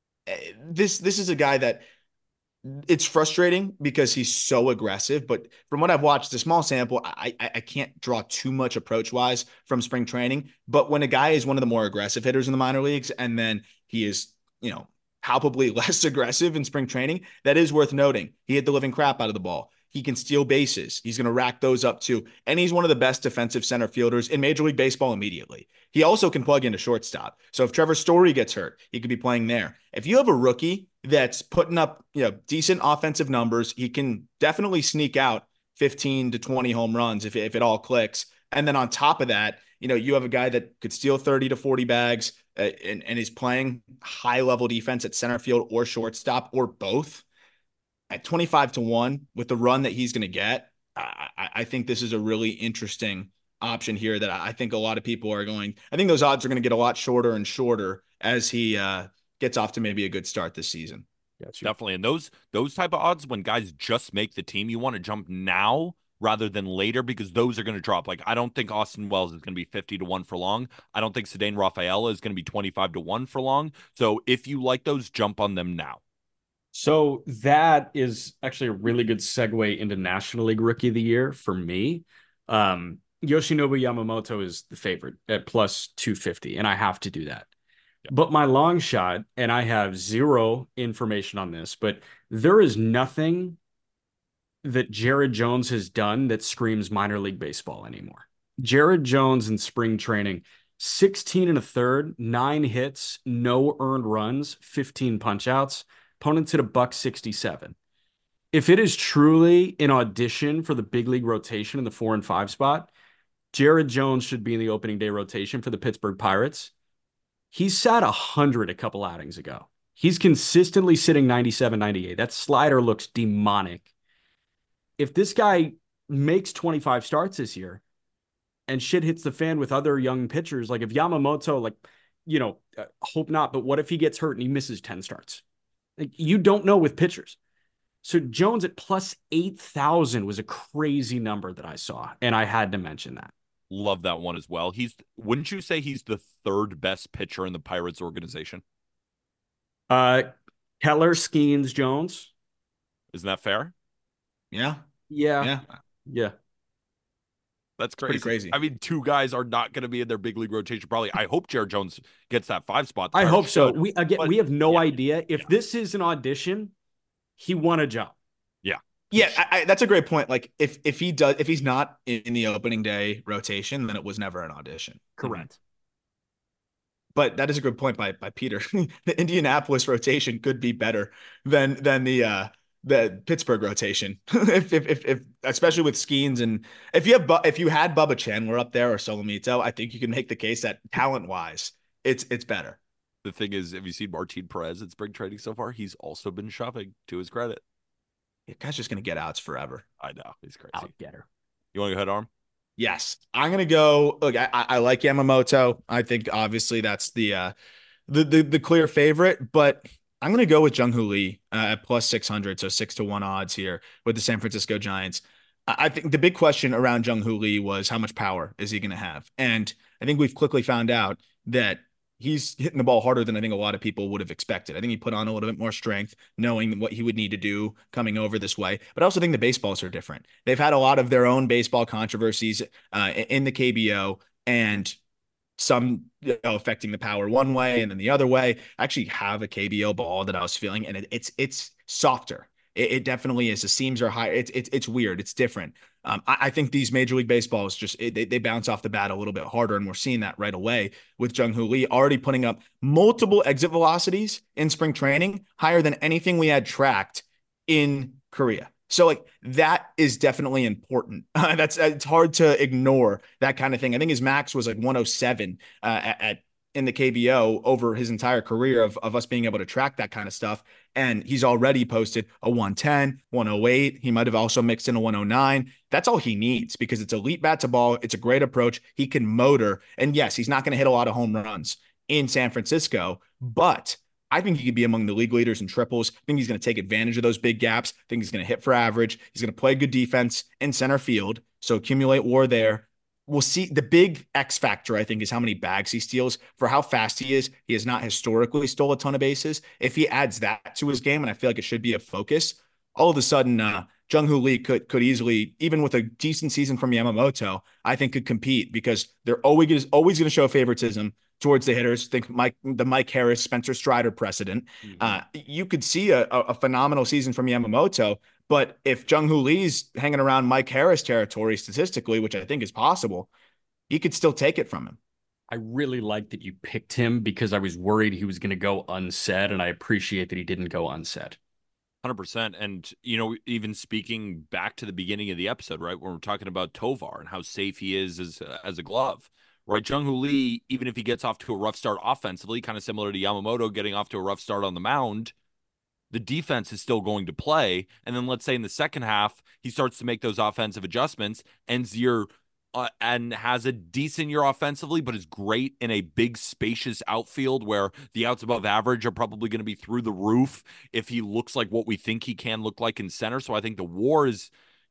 this is a guy that it's frustrating because he's so aggressive, but from what I've watched, a small sample, I can't draw too much approach wise from spring training. But when a guy is one of the more aggressive hitters in the minor leagues, and then he is, palpably less aggressive in spring training, that is worth noting. He hit the living crap out of the ball. He can steal bases. He's going to rack those up too. And he's one of the best defensive center fielders in Major League Baseball immediately. He also can plug into shortstop. So if Trevor Story gets hurt, he could be playing there. If you have a rookie that's putting up, decent offensive numbers, he can definitely sneak out 15 to 20 home runs if it all clicks. And then on top of that, you have a guy that could steal 30 to 40 bags and is playing high level defense at center field or shortstop or both. At 25 to 1 with the run that he's going to get, I think this is a really interesting option here that I think a lot of people are going. I think those odds are going to get a lot shorter and shorter as he gets off to maybe a good start this season. Gotcha. Definitely. And those type of odds, when guys just make the team, you want to jump now rather than later because those are going to drop. Like, I don't think Austin Wells is going to be 50 to 1 for long. I don't think Ceddanne Rafaela is going to be 25 to 1 for long. So if you like those, jump on them now. So that is actually a really good segue into National League Rookie of the Year for me. Yoshinobu Yamamoto is the favorite at plus 250, and I have to do that. Yep. But my long shot, and I have zero information on this, but there is nothing that Jared Jones has done that screams minor league baseball anymore. Jared Jones in spring training, 16 and a third, 9 hits, no earned runs, 15 punchouts. Opponents hit a $167. If it is truly an audition for the big league rotation in the 4 and 5 spot, Jared Jones should be in the opening day rotation for the Pittsburgh Pirates. He sat 100 a couple outings ago. He's consistently sitting 97, 98. That slider looks demonic. If this guy makes 25 starts this year and shit hits the fan with other young pitchers, like if Yamamoto, hope not, but what if he gets hurt and he misses 10 starts? Like, you don't know with pitchers. So Jones at plus 8,000 was a crazy number that I saw, and I had to mention that. Love that one as well. Wouldn't you say he's the 3rd best pitcher in the Pirates organization? Keller, Skeens, Jones. Isn't that fair? Yeah. That's crazy. Pretty crazy. I mean, 2 guys are not going to be in their big league rotation. Probably. I hope Jared Jones gets that 5 spot. I hope so. We have no idea. If this is an audition, he won a job. Yeah, that's a great point. Like if he's not in the opening day rotation, then it was never an audition. Correct. But that is a good point by Peter. The Indianapolis rotation could be better than the the Pittsburgh rotation. If especially with Skeens, and if you had Bubba Chandler up there or Solomito, I think you can make the case that talent wise, it's better. The thing is, have you seen Martin Perez at spring training so far? He's also been shoving, to his credit. The guy's just gonna get outs forever. I know, he's crazy. Out getter. You want to go ahead, Arm? Yes, I'm gonna go. Look, I like Yamamoto. I think obviously that's the clear favorite, but I'm going to go with Jung Hoo Lee at plus 600, so 6-1 odds here with the San Francisco Giants. I think the big question around Jung Hoo Lee was how much power is he going to have? And I think we've quickly found out that he's hitting the ball harder than I think a lot of people would have expected. I think he put on a little bit more strength, knowing what he would need to do coming over this way. But I also think the baseballs are different. They've had a lot of their own baseball controversies in the KBO, and some affecting the power one way and then the other way. I actually have a KBO ball that I was feeling, and it's softer. It definitely is. The seams are higher. It's weird. It's different. I think these Major League Baseballs they bounce off the bat a little bit harder, and we're seeing that right away with Jung Hoo Lee already putting up multiple exit velocities in spring training, higher than anything we had tracked in Korea. So like that is definitely important. It's hard to ignore that kind of thing. I think his max was like 107 in the KBO over his entire career of us being able to track that kind of stuff. And he's already posted a 110, 108. He might have also mixed in a 109. That's all he needs because it's elite bat to ball. It's a great approach. He can motor. And yes, he's not going to hit a lot of home runs in San Francisco, but I think he could be among the league leaders in triples. I think he's going to take advantage of those big gaps. I think he's going to hit for average. He's going to play good defense in center field. So accumulate WAR there. We'll see. The big X factor, I think, is how many bags he steals. For how fast he is, he has not historically stole a ton of bases. If he adds that to his game, and I feel like it should be a focus, all of a sudden, Jung Hoo Lee could easily, even with a decent season from Yamamoto, I think could compete because they're always going to show favoritism towards the hitters. Think the Mike Harris, Spencer Strider precedent. You could see a phenomenal season from Yamamoto, but if Jung Hoo Lee's hanging around Mike Harris territory statistically, which I think is possible, he could still take it from him. I really like that you picked him because I was worried he was going to go unsaid, and I appreciate that he didn't go unsaid. 100%. And, even speaking back to the beginning of the episode, right, when we're talking about Tovar and how safe he is as a glove, right? Jung Hoo Lee, even if he gets off to a rough start offensively, kind of similar to Yamamoto getting off to a rough start on the mound, the defense is still going to play. And then let's say in the second half, he starts to make those offensive adjustments, ends year and has a decent year offensively, but is great in a big, spacious outfield where the outs above average are probably going to be through the roof if he looks like what we think he can look like in center. So I think the WAR is,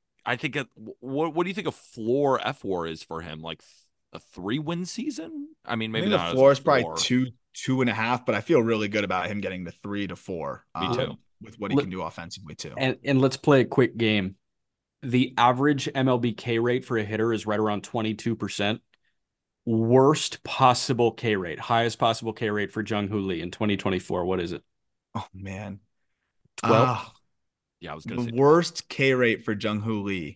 what do you think a floor FWAR is for him? Like a 3-win season? I mean, maybe the floor is probably 2.5, but I feel really good about him getting the 3 to 4. Me too. With what he can do offensively too. And let's play a quick game. The average MLB K rate for a hitter is right around 22%. Worst possible K rate, highest possible K rate for Jung Hoo Lee in 2024. What is it? Oh man, 12. Yeah, I was going to say the worst K rate for Jung Hoo Lee.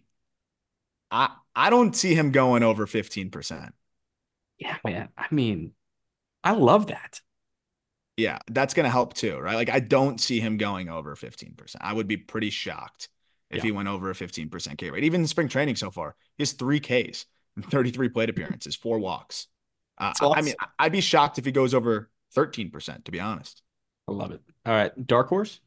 I don't see him going over 15%. Yeah, man. I mean, I love that. Yeah, that's going to help too, right? Like I don't see him going over 15%. I would be pretty shocked if he went over a 15% K rate. Even in spring training so far, he has 3 Ks and 33 plate appearances, 4 walks. Awesome. I mean, I'd be shocked if he goes over 13%, to be honest. I love it. All right, dark horse?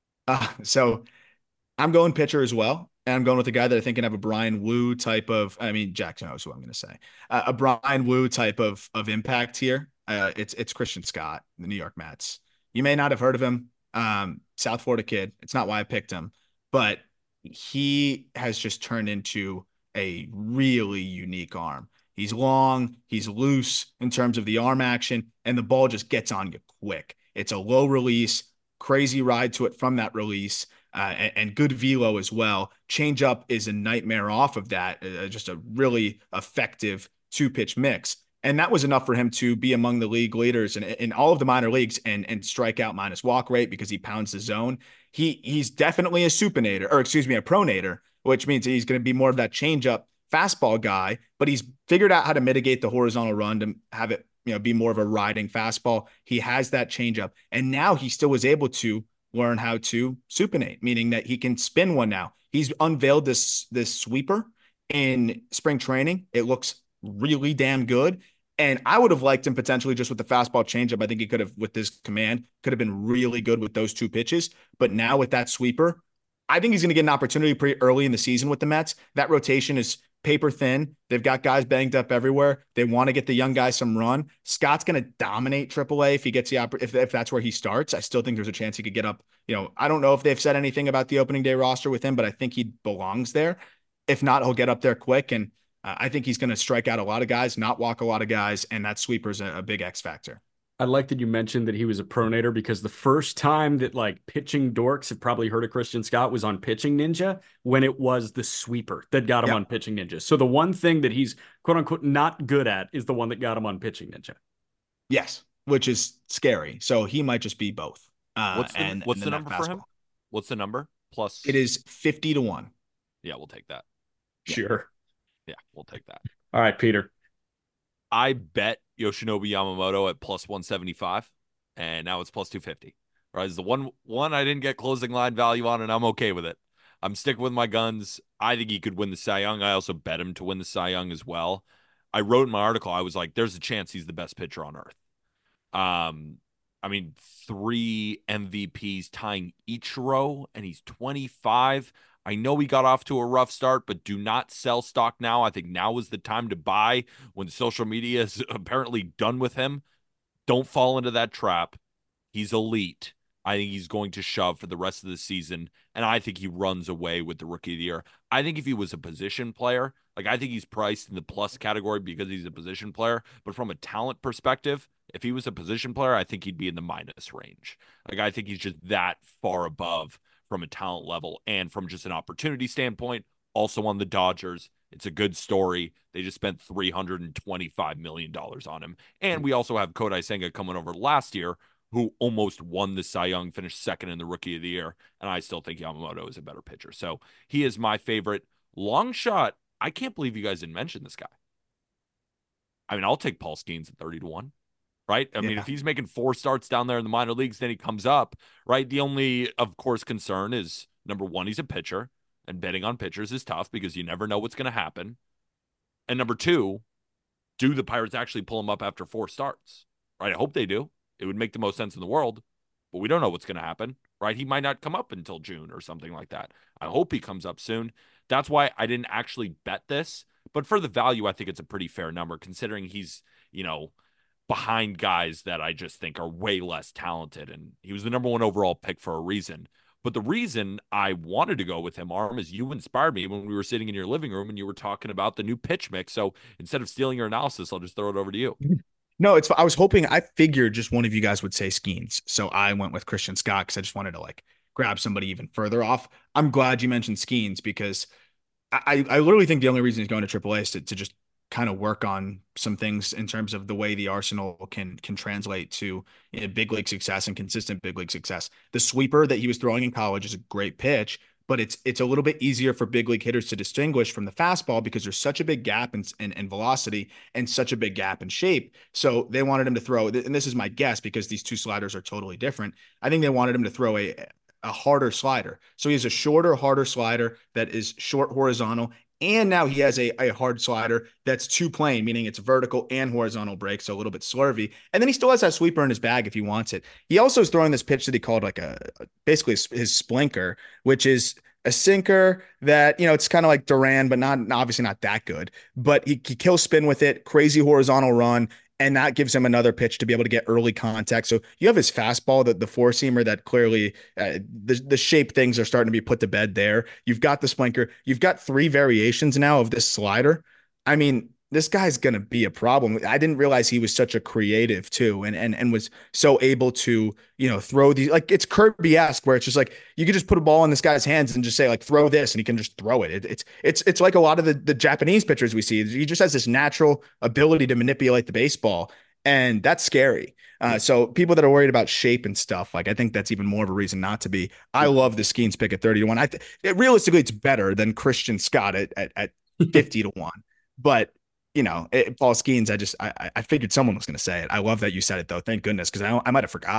So I'm going pitcher as well. And I'm going with a guy that I think can have a Brian Wu type of, Jack knows who I'm going to say. A Brian Wu type of impact here. It's Christian Scott, the New York Mets. You may not have heard of him. South Florida kid. It's not why I picked him. But he has just turned into a really unique arm. He's long, he's loose in terms of the arm action, and the ball just gets on you quick. It's a low release, crazy ride to it from that release, and good velo as well. Changeup is a nightmare off of that, just a really effective 2-pitch mix. And that was enough for him to be among the league leaders in all of the minor leagues and strikeout minus walk rate because he pounds the zone. He's definitely a supinator, or excuse me, a pronator, which means he's going to be more of that changeup fastball guy, but he's figured out how to mitigate the horizontal run to have it, be more of a riding fastball. He has that changeup, and now he still was able to learn how to supinate, meaning that he can spin one now. He's unveiled this sweeper in spring training. It looks really damn good. And I would have liked him potentially just with the fastball changeup. I think he could have, with this command, could have been really good with those two pitches. But now with that sweeper, I think he's going to get an opportunity pretty early in the season with the Mets. That rotation is paper thin. They've got guys banged up everywhere. They want to get the young guys some run. Scott's going to dominate AAA if he gets the if that's where he starts. I still think there's a chance he could get up. I don't know if they've said anything about the opening day roster with him, but I think he belongs there. If not, he'll get up there quick. And I think he's going to strike out a lot of guys, not walk a lot of guys. And that sweeper's a big X factor. I like that you mentioned that he was a pronator, because the first time that like pitching dorks have probably heard of Christian Scott was on Pitching Ninja, when it was the sweeper that got him on Pitching Ninja. So the one thing that he's quote unquote not good at is the one that got him on Pitching Ninja. Yes, which is scary. So he might just be both. What's the number for him? What's the number? Plus, it is 50-1. Yeah, we'll take that. Sure. Yeah, we'll take that. All right, Peter. I bet Yoshinobu Yamamoto at plus 175, and now it's plus 250. Right, it's the one I didn't get closing line value on, and I'm okay with it. I'm sticking with my guns. I think he could win the Cy Young. I also bet him to win the Cy Young as well. I wrote in my article, I was like, there's a chance he's the best pitcher on earth. I mean, 3 MVPs tying Ichiro, and he's 25. I know he got off to a rough start, but do not sell stock now. I think now is the time to buy when social media is apparently done with him. Don't fall into that trap. He's elite. I think he's going to shove for the rest of the season, and I think he runs away with the Rookie of the Year. I think if he was a position player, like I think he's priced in the plus category because he's a position player, but from a talent perspective, if he was a position player, I think he'd be in the minus range. Like I think he's just that far above from a talent level and from just an opportunity standpoint. Also on the Dodgers, it's a good story. They just spent $325 million on him. And we also have Kodai Senga coming over last year, who almost won the Cy Young, finished second in the Rookie of the Year. And I still think Yamamoto is a better pitcher. So he is my favorite. Long shot, I can't believe you guys didn't mention this guy. I mean, I'll take Paul Skeens at 30-1. Right? I mean, if he's making 4 starts down there in the minor leagues, then he comes up, right? The only, of course, concern is, number one, he's a pitcher, and betting on pitchers is tough because you never know what's going to happen. And number 2, do the Pirates actually pull him up after 4 starts? Right? I hope they do. It would make the most sense in the world, but we don't know what's going to happen, right? He might not come up until June or something like that. I hope he comes up soon. That's why I didn't actually bet this, but for the value, I think it's a pretty fair number considering he's, behind guys that I just think are way less talented. And he was the number 1 overall pick for a reason. But the reason I wanted to go with him, Arm, is you inspired me when we were sitting in your living room and you were talking about the new pitch mix. So instead of stealing your analysis, I'll just throw it over to you. No, I figured just one of you guys would say Skeens. So I went with Christian Scott because I just wanted to grab somebody even further off. I'm glad you mentioned Skeens because I literally think the only reason he's going to AAA is to just kind of work on some things in terms of the way the arsenal can translate to big league success and consistent big league success. The sweeper that he was throwing in college is a great pitch, but it's a little bit easier for big league hitters to distinguish from the fastball because there's such a big gap in velocity and such a big gap in shape. So they wanted him to throw, and this is my guess because these two sliders are totally different. I think they wanted him to throw a harder slider. So he has a shorter, harder slider that is short horizontal. And now he has a hard slider that's 2-plane, meaning it's vertical and horizontal break, so a little bit slurvy. And then he still has that sweeper in his bag if he wants it. He also is throwing this pitch that he called basically his splinker, which is a sinker that, it's kind of like Duran, but obviously not that good. But he kills spin with it, crazy horizontal run. And that gives him another pitch to be able to get early contact. So you have his fastball, the 4-seamer that clearly the shape things are starting to be put to bed there. You've got the splinker. You've got 3 variations now of this slider. I mean, this guy's going to be a problem. I didn't realize he was such a creative too, and was so able to, throw these, it's Kirby-esque where it's just you could just put a ball in this guy's hands and just say throw this and he can just throw it. It's like a lot of the Japanese pitchers we see. He just has this natural ability to manipulate the baseball, and that's scary. So people that are worried about shape and stuff, I think that's even more of a reason not to be. I love the Skeens pick at 30-1. Realistically, it's better than Christian Scott at 50-1, but Paul Skeens, I figured someone was going to say it. I love that you said it though. Thank goodness. Cause I might have forgot.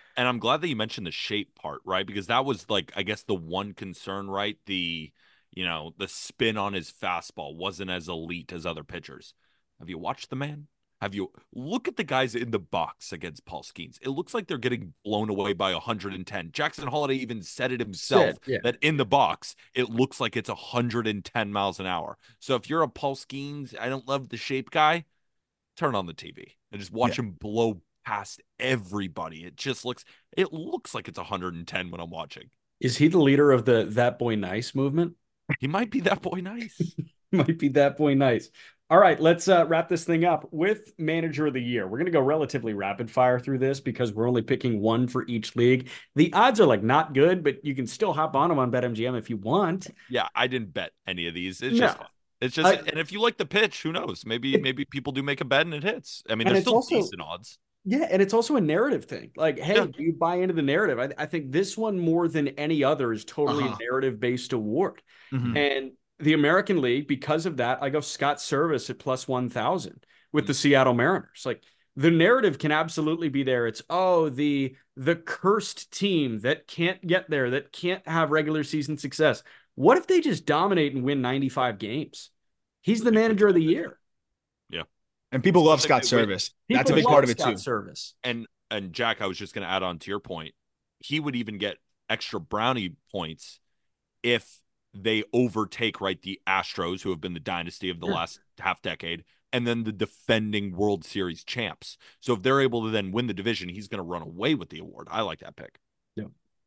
And I'm glad that you mentioned the shape part, right? Because that was like, I guess, the one concern, right? The spin on his fastball wasn't as elite as other pitchers. Have you watched the man? Have you look at the guys in the box against Paul Skeens? It looks like they're getting blown away by 110. Jackson Holiday even said it himself that in the box, it looks like it's 110 miles an hour. So if you're a Paul Skeens, I don't love the shape guy, turn on the TV and just watch him blow past everybody. It looks like it's 110 when I'm watching. Is he the leader of the That Boy Nice movement? He might be that boy nice. Might be that boy nice. All right, let's wrap this thing up with Manager of the Year. We're going to go relatively rapid fire through this because we're only picking one for each league. The odds are like not good, but you can still hop on them on BetMGM if you want. Yeah, I didn't bet any of these. It's just fun. It's just, and if you like the pitch, who knows? Maybe people do make a bet and it hits. I mean, there's still decent odds. Yeah, and it's also a narrative thing. Like, hey, do you buy into the narrative? I think this one more than any other is totally a narrative-based award. Mm-hmm. And the American League, because of that, I go Scott Service at plus 1,000 with the Seattle Mariners. Like, the narrative can absolutely be there. It's, the cursed team that can't get there, that can't have regular season success. What if they just dominate and win 95 games? He's the Manager of the Year. Yeah. And people love Scott Service. That's a big part of it too. Service. And Jack, I was just going to add on to your point. He would even get extra brownie points if they overtake the Astros, who have been the dynasty of the last half decade, and then the defending World Series champs. So if they're able to then win the division, he's going to run away with the award. I like that pick. Yeah.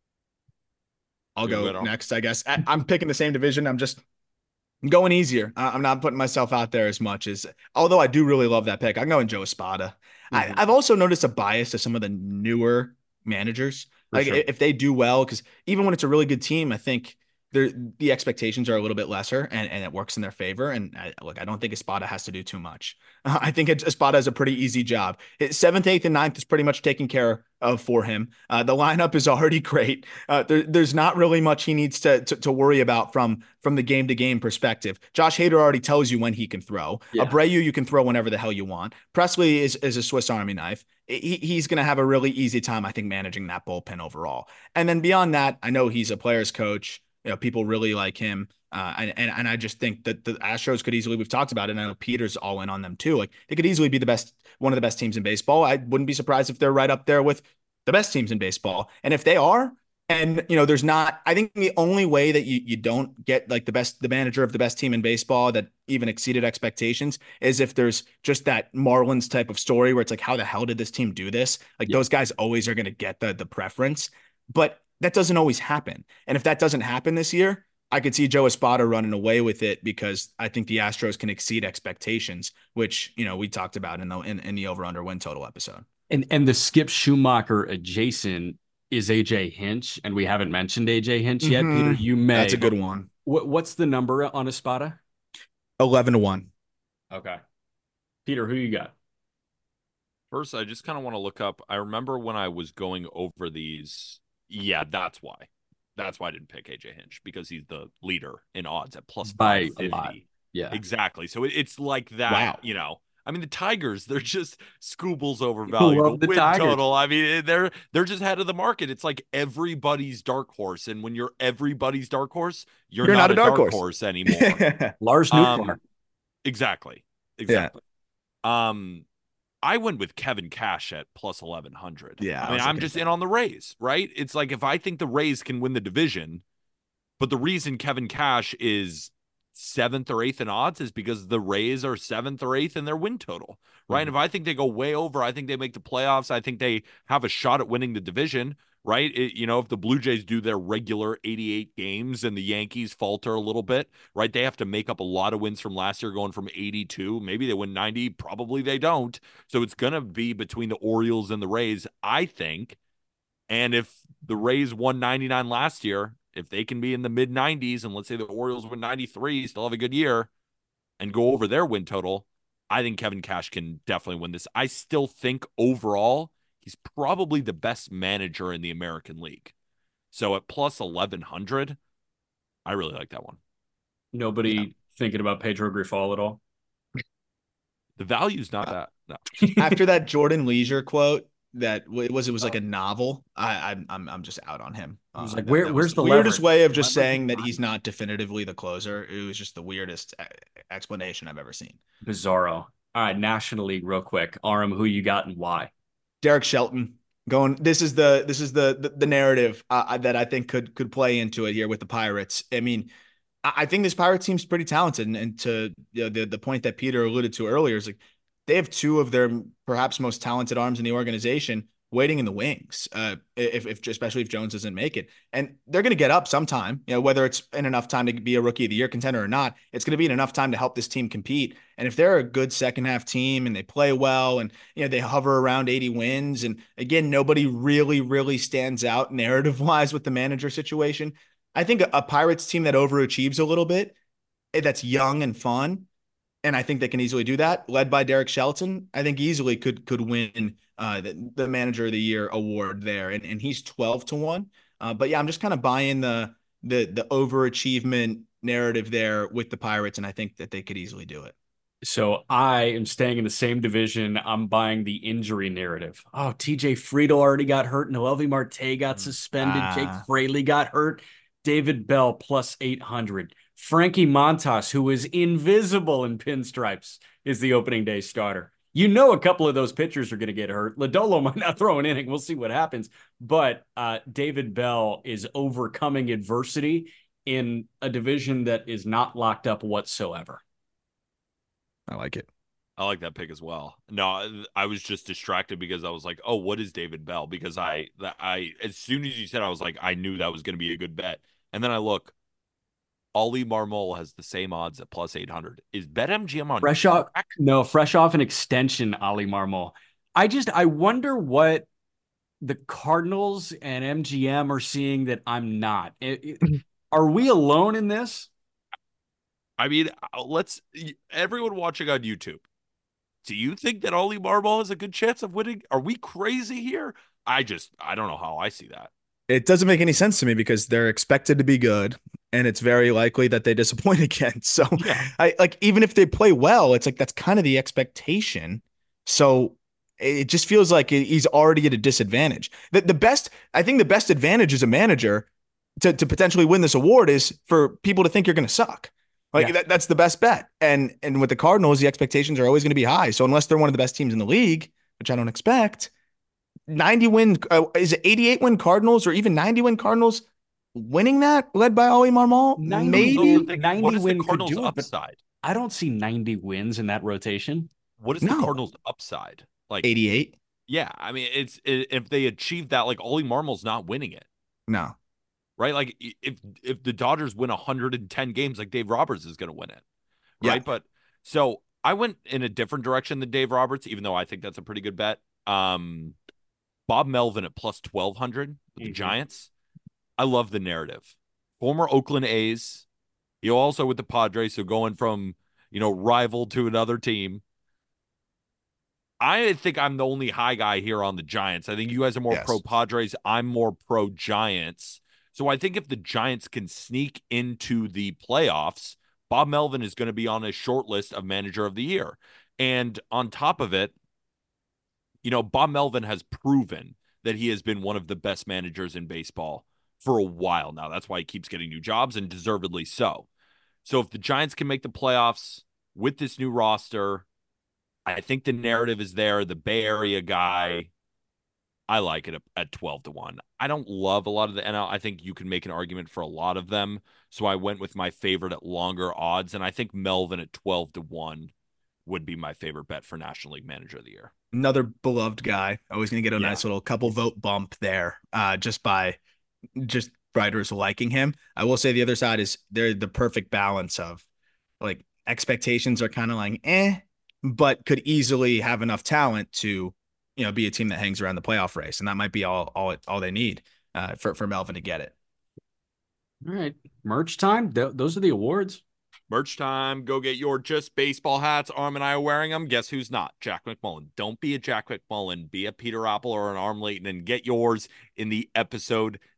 I'll go next, I guess. I'm picking the same division. I'm just going easier. I'm not putting myself out there as much although I do really love that pick. I'm going Joe Espada. Mm-hmm. I've also noticed a bias to some of the newer managers. If they do well, because even when it's a really good team, I think the expectations are a little bit lesser and it works in their favor. And I don't think Espada has to do too much. I think Espada has a pretty easy job. 7th, 8th, and 9th is pretty much taken care of for him. The lineup is already great. There's not really much he needs to worry about from the game to game perspective. Josh Hader already tells you when he can throw. Abreu, you can throw whenever the hell you want. Presley is a Swiss Army knife. He's going to have a really easy time, I think, managing that bullpen overall. And then beyond that, I know he's a player's coach. People really like him. And I just think that the Astros could easily, we've talked about it, and I know Peter's all in on them too. Like, they could easily be one of the best teams in baseball. I wouldn't be surprised if they're right up there with the best teams in baseball. And if they are, and there's not, I think the only way that you don't get the manager of the best team in baseball that even exceeded expectations is if there's just that Marlins type of story where it's like, how the hell did this team do this? Those guys always are going to get the preference, but that doesn't always happen. And if that doesn't happen this year, I could see Joe Espada running away with it because I think the Astros can exceed expectations, which, we talked about in the over-under win total episode. And the Skip Schumacher adjacent is AJ Hinch, and we haven't mentioned AJ Hinch yet. Peter, you may. That's a good one. What's the number on Espada? 11-1. Okay. Peter, who you got? First, I just kind of want to look up. I remember when I was going over these. Yeah, that's why. That's why I didn't pick AJ Hinch, because he's the leader in odds at plus 550. Yeah, exactly. So it's like that. Wow. I mean, the Tigers, they're just Scoobles over People value. love The win Tigers. total, I mean, they're just head of the market. It's like everybody's dark horse, and when you're everybody's dark horse, you're not a dark horse anymore. Lars Nootbaar. Exactly. Yeah. I went with Kevin Cash at plus 1,100. Yeah. I mean, I'm just in on the Rays, right? It's like, if I think the Rays can win the division, but the reason Kevin Cash is 7th or 8th in odds is because the Rays are 7th or 8th in their win total, right? And if I think they go way over, I think they make the playoffs. I think they have a shot at winning the division, right? If the Blue Jays do their regular 88 games and the Yankees falter a little bit, right? They have to make up a lot of wins from last year, going from 82. Maybe they win 90. Probably they don't. So it's going to be between the Orioles and the Rays, I think. And if the Rays won 99 last year, if they can be in the mid 90s, and let's say the Orioles win 93, still have a good year, and go over their win total, I think Kevin Cash can definitely win this. I still think overall, he's probably the best manager in the American League. So at plus 1,100, I really like that one. Nobody thinking about Pedro Grifol at all? The value's not that. No. After that Jordan Leisure quote, it was like a novel. I'm just out on him. I was like, That was where's the the weirdest leverage? way of just Leverage saying is that not he's not definitively the closer. It was just the weirdest explanation I've ever seen. bizarro. All right, National League, real quick. Aram, who you got and why? Derek Shelton going. This is the narrative that I think could play into it here with the Pirates. I mean, I think this Pirates team's pretty talented, and to the point that Peter alluded to earlier is like they have two of their perhaps most talented arms in the organization waiting in the wings. If especially if Jones doesn't make it, and they're going to get up sometime. Whether it's in enough time to be a Rookie of the Year contender or not, it's going to be in enough time to help this team compete. And if they're a good second half team and they play well, and they hover around 80 wins, and again nobody really stands out narrative wise with the manager situation. I think a Pirates team that overachieves a little bit, that's young and fun, and I think they can easily do that. Led by Derek Shelton, I think easily could win the Manager of the Year award there, and he's 12-1. But yeah, I'm just kind of buying the overachievement narrative there with the Pirates, and I think that they could easily do it. So I am staying in the same division. I'm buying the injury narrative. Oh, TJ Friedel already got hurt. Noelvi Marte got suspended. Jake Fraley got hurt. David Bell plus 800. Frankie Montas, who is invisible in pinstripes, is the opening day starter. A couple of those pitchers are going to get hurt. Lodolo might not throw an inning. We'll see what happens. But David Bell is overcoming adversity in a division that is not locked up whatsoever. I like it. I like that pick as well. No, I was just distracted because I was like, "Oh, what is David Bell?" Because I as soon as you said, I was like, I knew that was going to be a good bet. And then I look, Ollie Marmol has the same odds at plus 800. Is BetMGM on track? Fresh off an extension, Ollie Marmol. I wonder what the Cardinals and MGM are seeing that I'm not. Are we alone in this? I mean, everyone watching on YouTube. Do you think that Ollie Marmol has a good chance of winning? Are we crazy here? I don't know how I see that. It doesn't make any sense to me because they're expected to be good, and it's very likely that they disappoint again. So Yeah. I like, even if they play well, it's like that's kind of the expectation. So it just feels like he's already at a disadvantage. I think the best advantage as a manager to potentially win this award is for people to think you're going to suck. Like that's the best bet. And with the Cardinals, the expectations are always going to be high. So unless they're one of the best teams in the league, which I don't expect, 90 win is it 88 win Cardinals or even 90 win Cardinals winning that led by Ollie Marmol? 90 Maybe 90 win the Cardinals could do it, upside? I don't see 90 wins in that rotation. What is the Cardinals upside? Like 88? Yeah, I mean, if they achieve that, like Ollie Marmol's not winning it. No. Right? Like if the Dodgers win 110 games, like Dave Roberts is going to win it. Right? Yeah. But so I went in a different direction than Dave Roberts, even though I think that's a pretty good bet. Bob Melvin at plus 1,200 with the Giants. I love the narrative. Former Oakland A's. Also with the Padres, so going from, rival to another team. I think I'm the only high guy here on the Giants. I think you guys are more pro Padres. I'm more pro Giants. So I think if the Giants can sneak into the playoffs, Bob Melvin is going to be on a short list of Manager of the Year. And on top of it, Bob Melvin has proven that he has been one of the best managers in baseball for a while now. That's why he keeps getting new jobs, and deservedly so. So if the Giants can make the playoffs with this new roster, I think the narrative is there. The Bay Area guy, I like it at 12-1. I don't love a lot of the NL. I think you can make an argument for a lot of them. So I went with my favorite at longer odds, and I think Melvin at 12-1 would be my favorite bet for National League Manager of the Year. Another beloved guy. Always going to get a nice little couple vote bump there just by writers liking him. I will say the other side is they're the perfect balance of like expectations are kind of like but could easily have enough talent to be a team that hangs around the playoff race, and that might be all they need for Melvin to get it. All right, merch time. Those are the awards. Merch time. Go get your Just Baseball hats. Arm and I are wearing them. Guess who's not? Jack McMullen. Don't be a Jack McMullen. Be a Peter Apple or an Arm Layton and get yours in the episode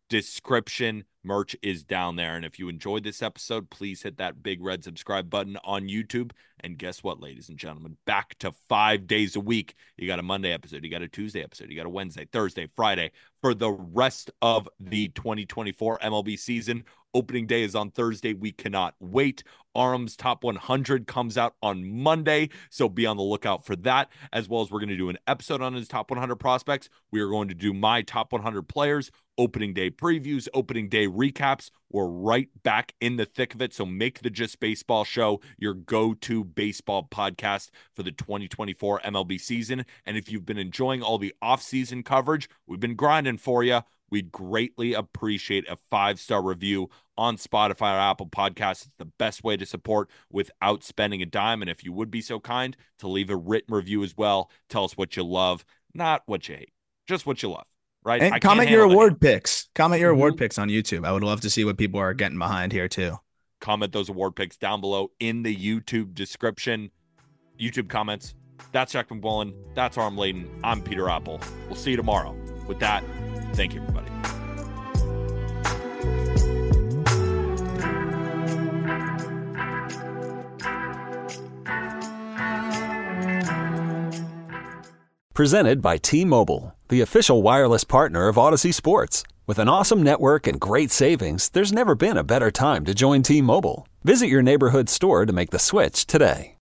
description. Merch is down there. And if you enjoyed this episode, please hit that big red subscribe button on YouTube. And guess what, ladies and gentlemen? Back to 5 days a week. You got a Monday episode, you got a Tuesday episode, you got a Wednesday, Thursday, Friday for the rest of the 2024 MLB season. Opening day is on Thursday. We cannot wait. Arm's Top 100 comes out on Monday, so be on the lookout for that, as well as we're going to do an episode on his top 100 prospects. We are going to do my top 100 players, opening day previews, opening day recaps. We're right back in the thick of it, so make the Just Baseball Show your go-to baseball podcast for the 2024 MLB season. And if you've been enjoying all the off-season coverage, we've been grinding for you. We'd greatly appreciate a 5-star review on Spotify or Apple Podcasts. It's the best way to support without spending a dime. And if you would be so kind to leave a written review as well, tell us what you love, not what you hate, just what you love, right? And comment your award picks. Comment your award picks on YouTube. I would love to see what people are getting behind here too. Comment those award picks down below in the YouTube description. YouTube comments. That's Jack McMullen. That's Arm Layden. I'm Peter Apple. We'll see you tomorrow. With that, thank you, everybody. Presented by T-Mobile, the official wireless partner of Odyssey Sports. With an awesome network and great savings, there's never been a better time to join T-Mobile. Visit your neighborhood store to make the switch today.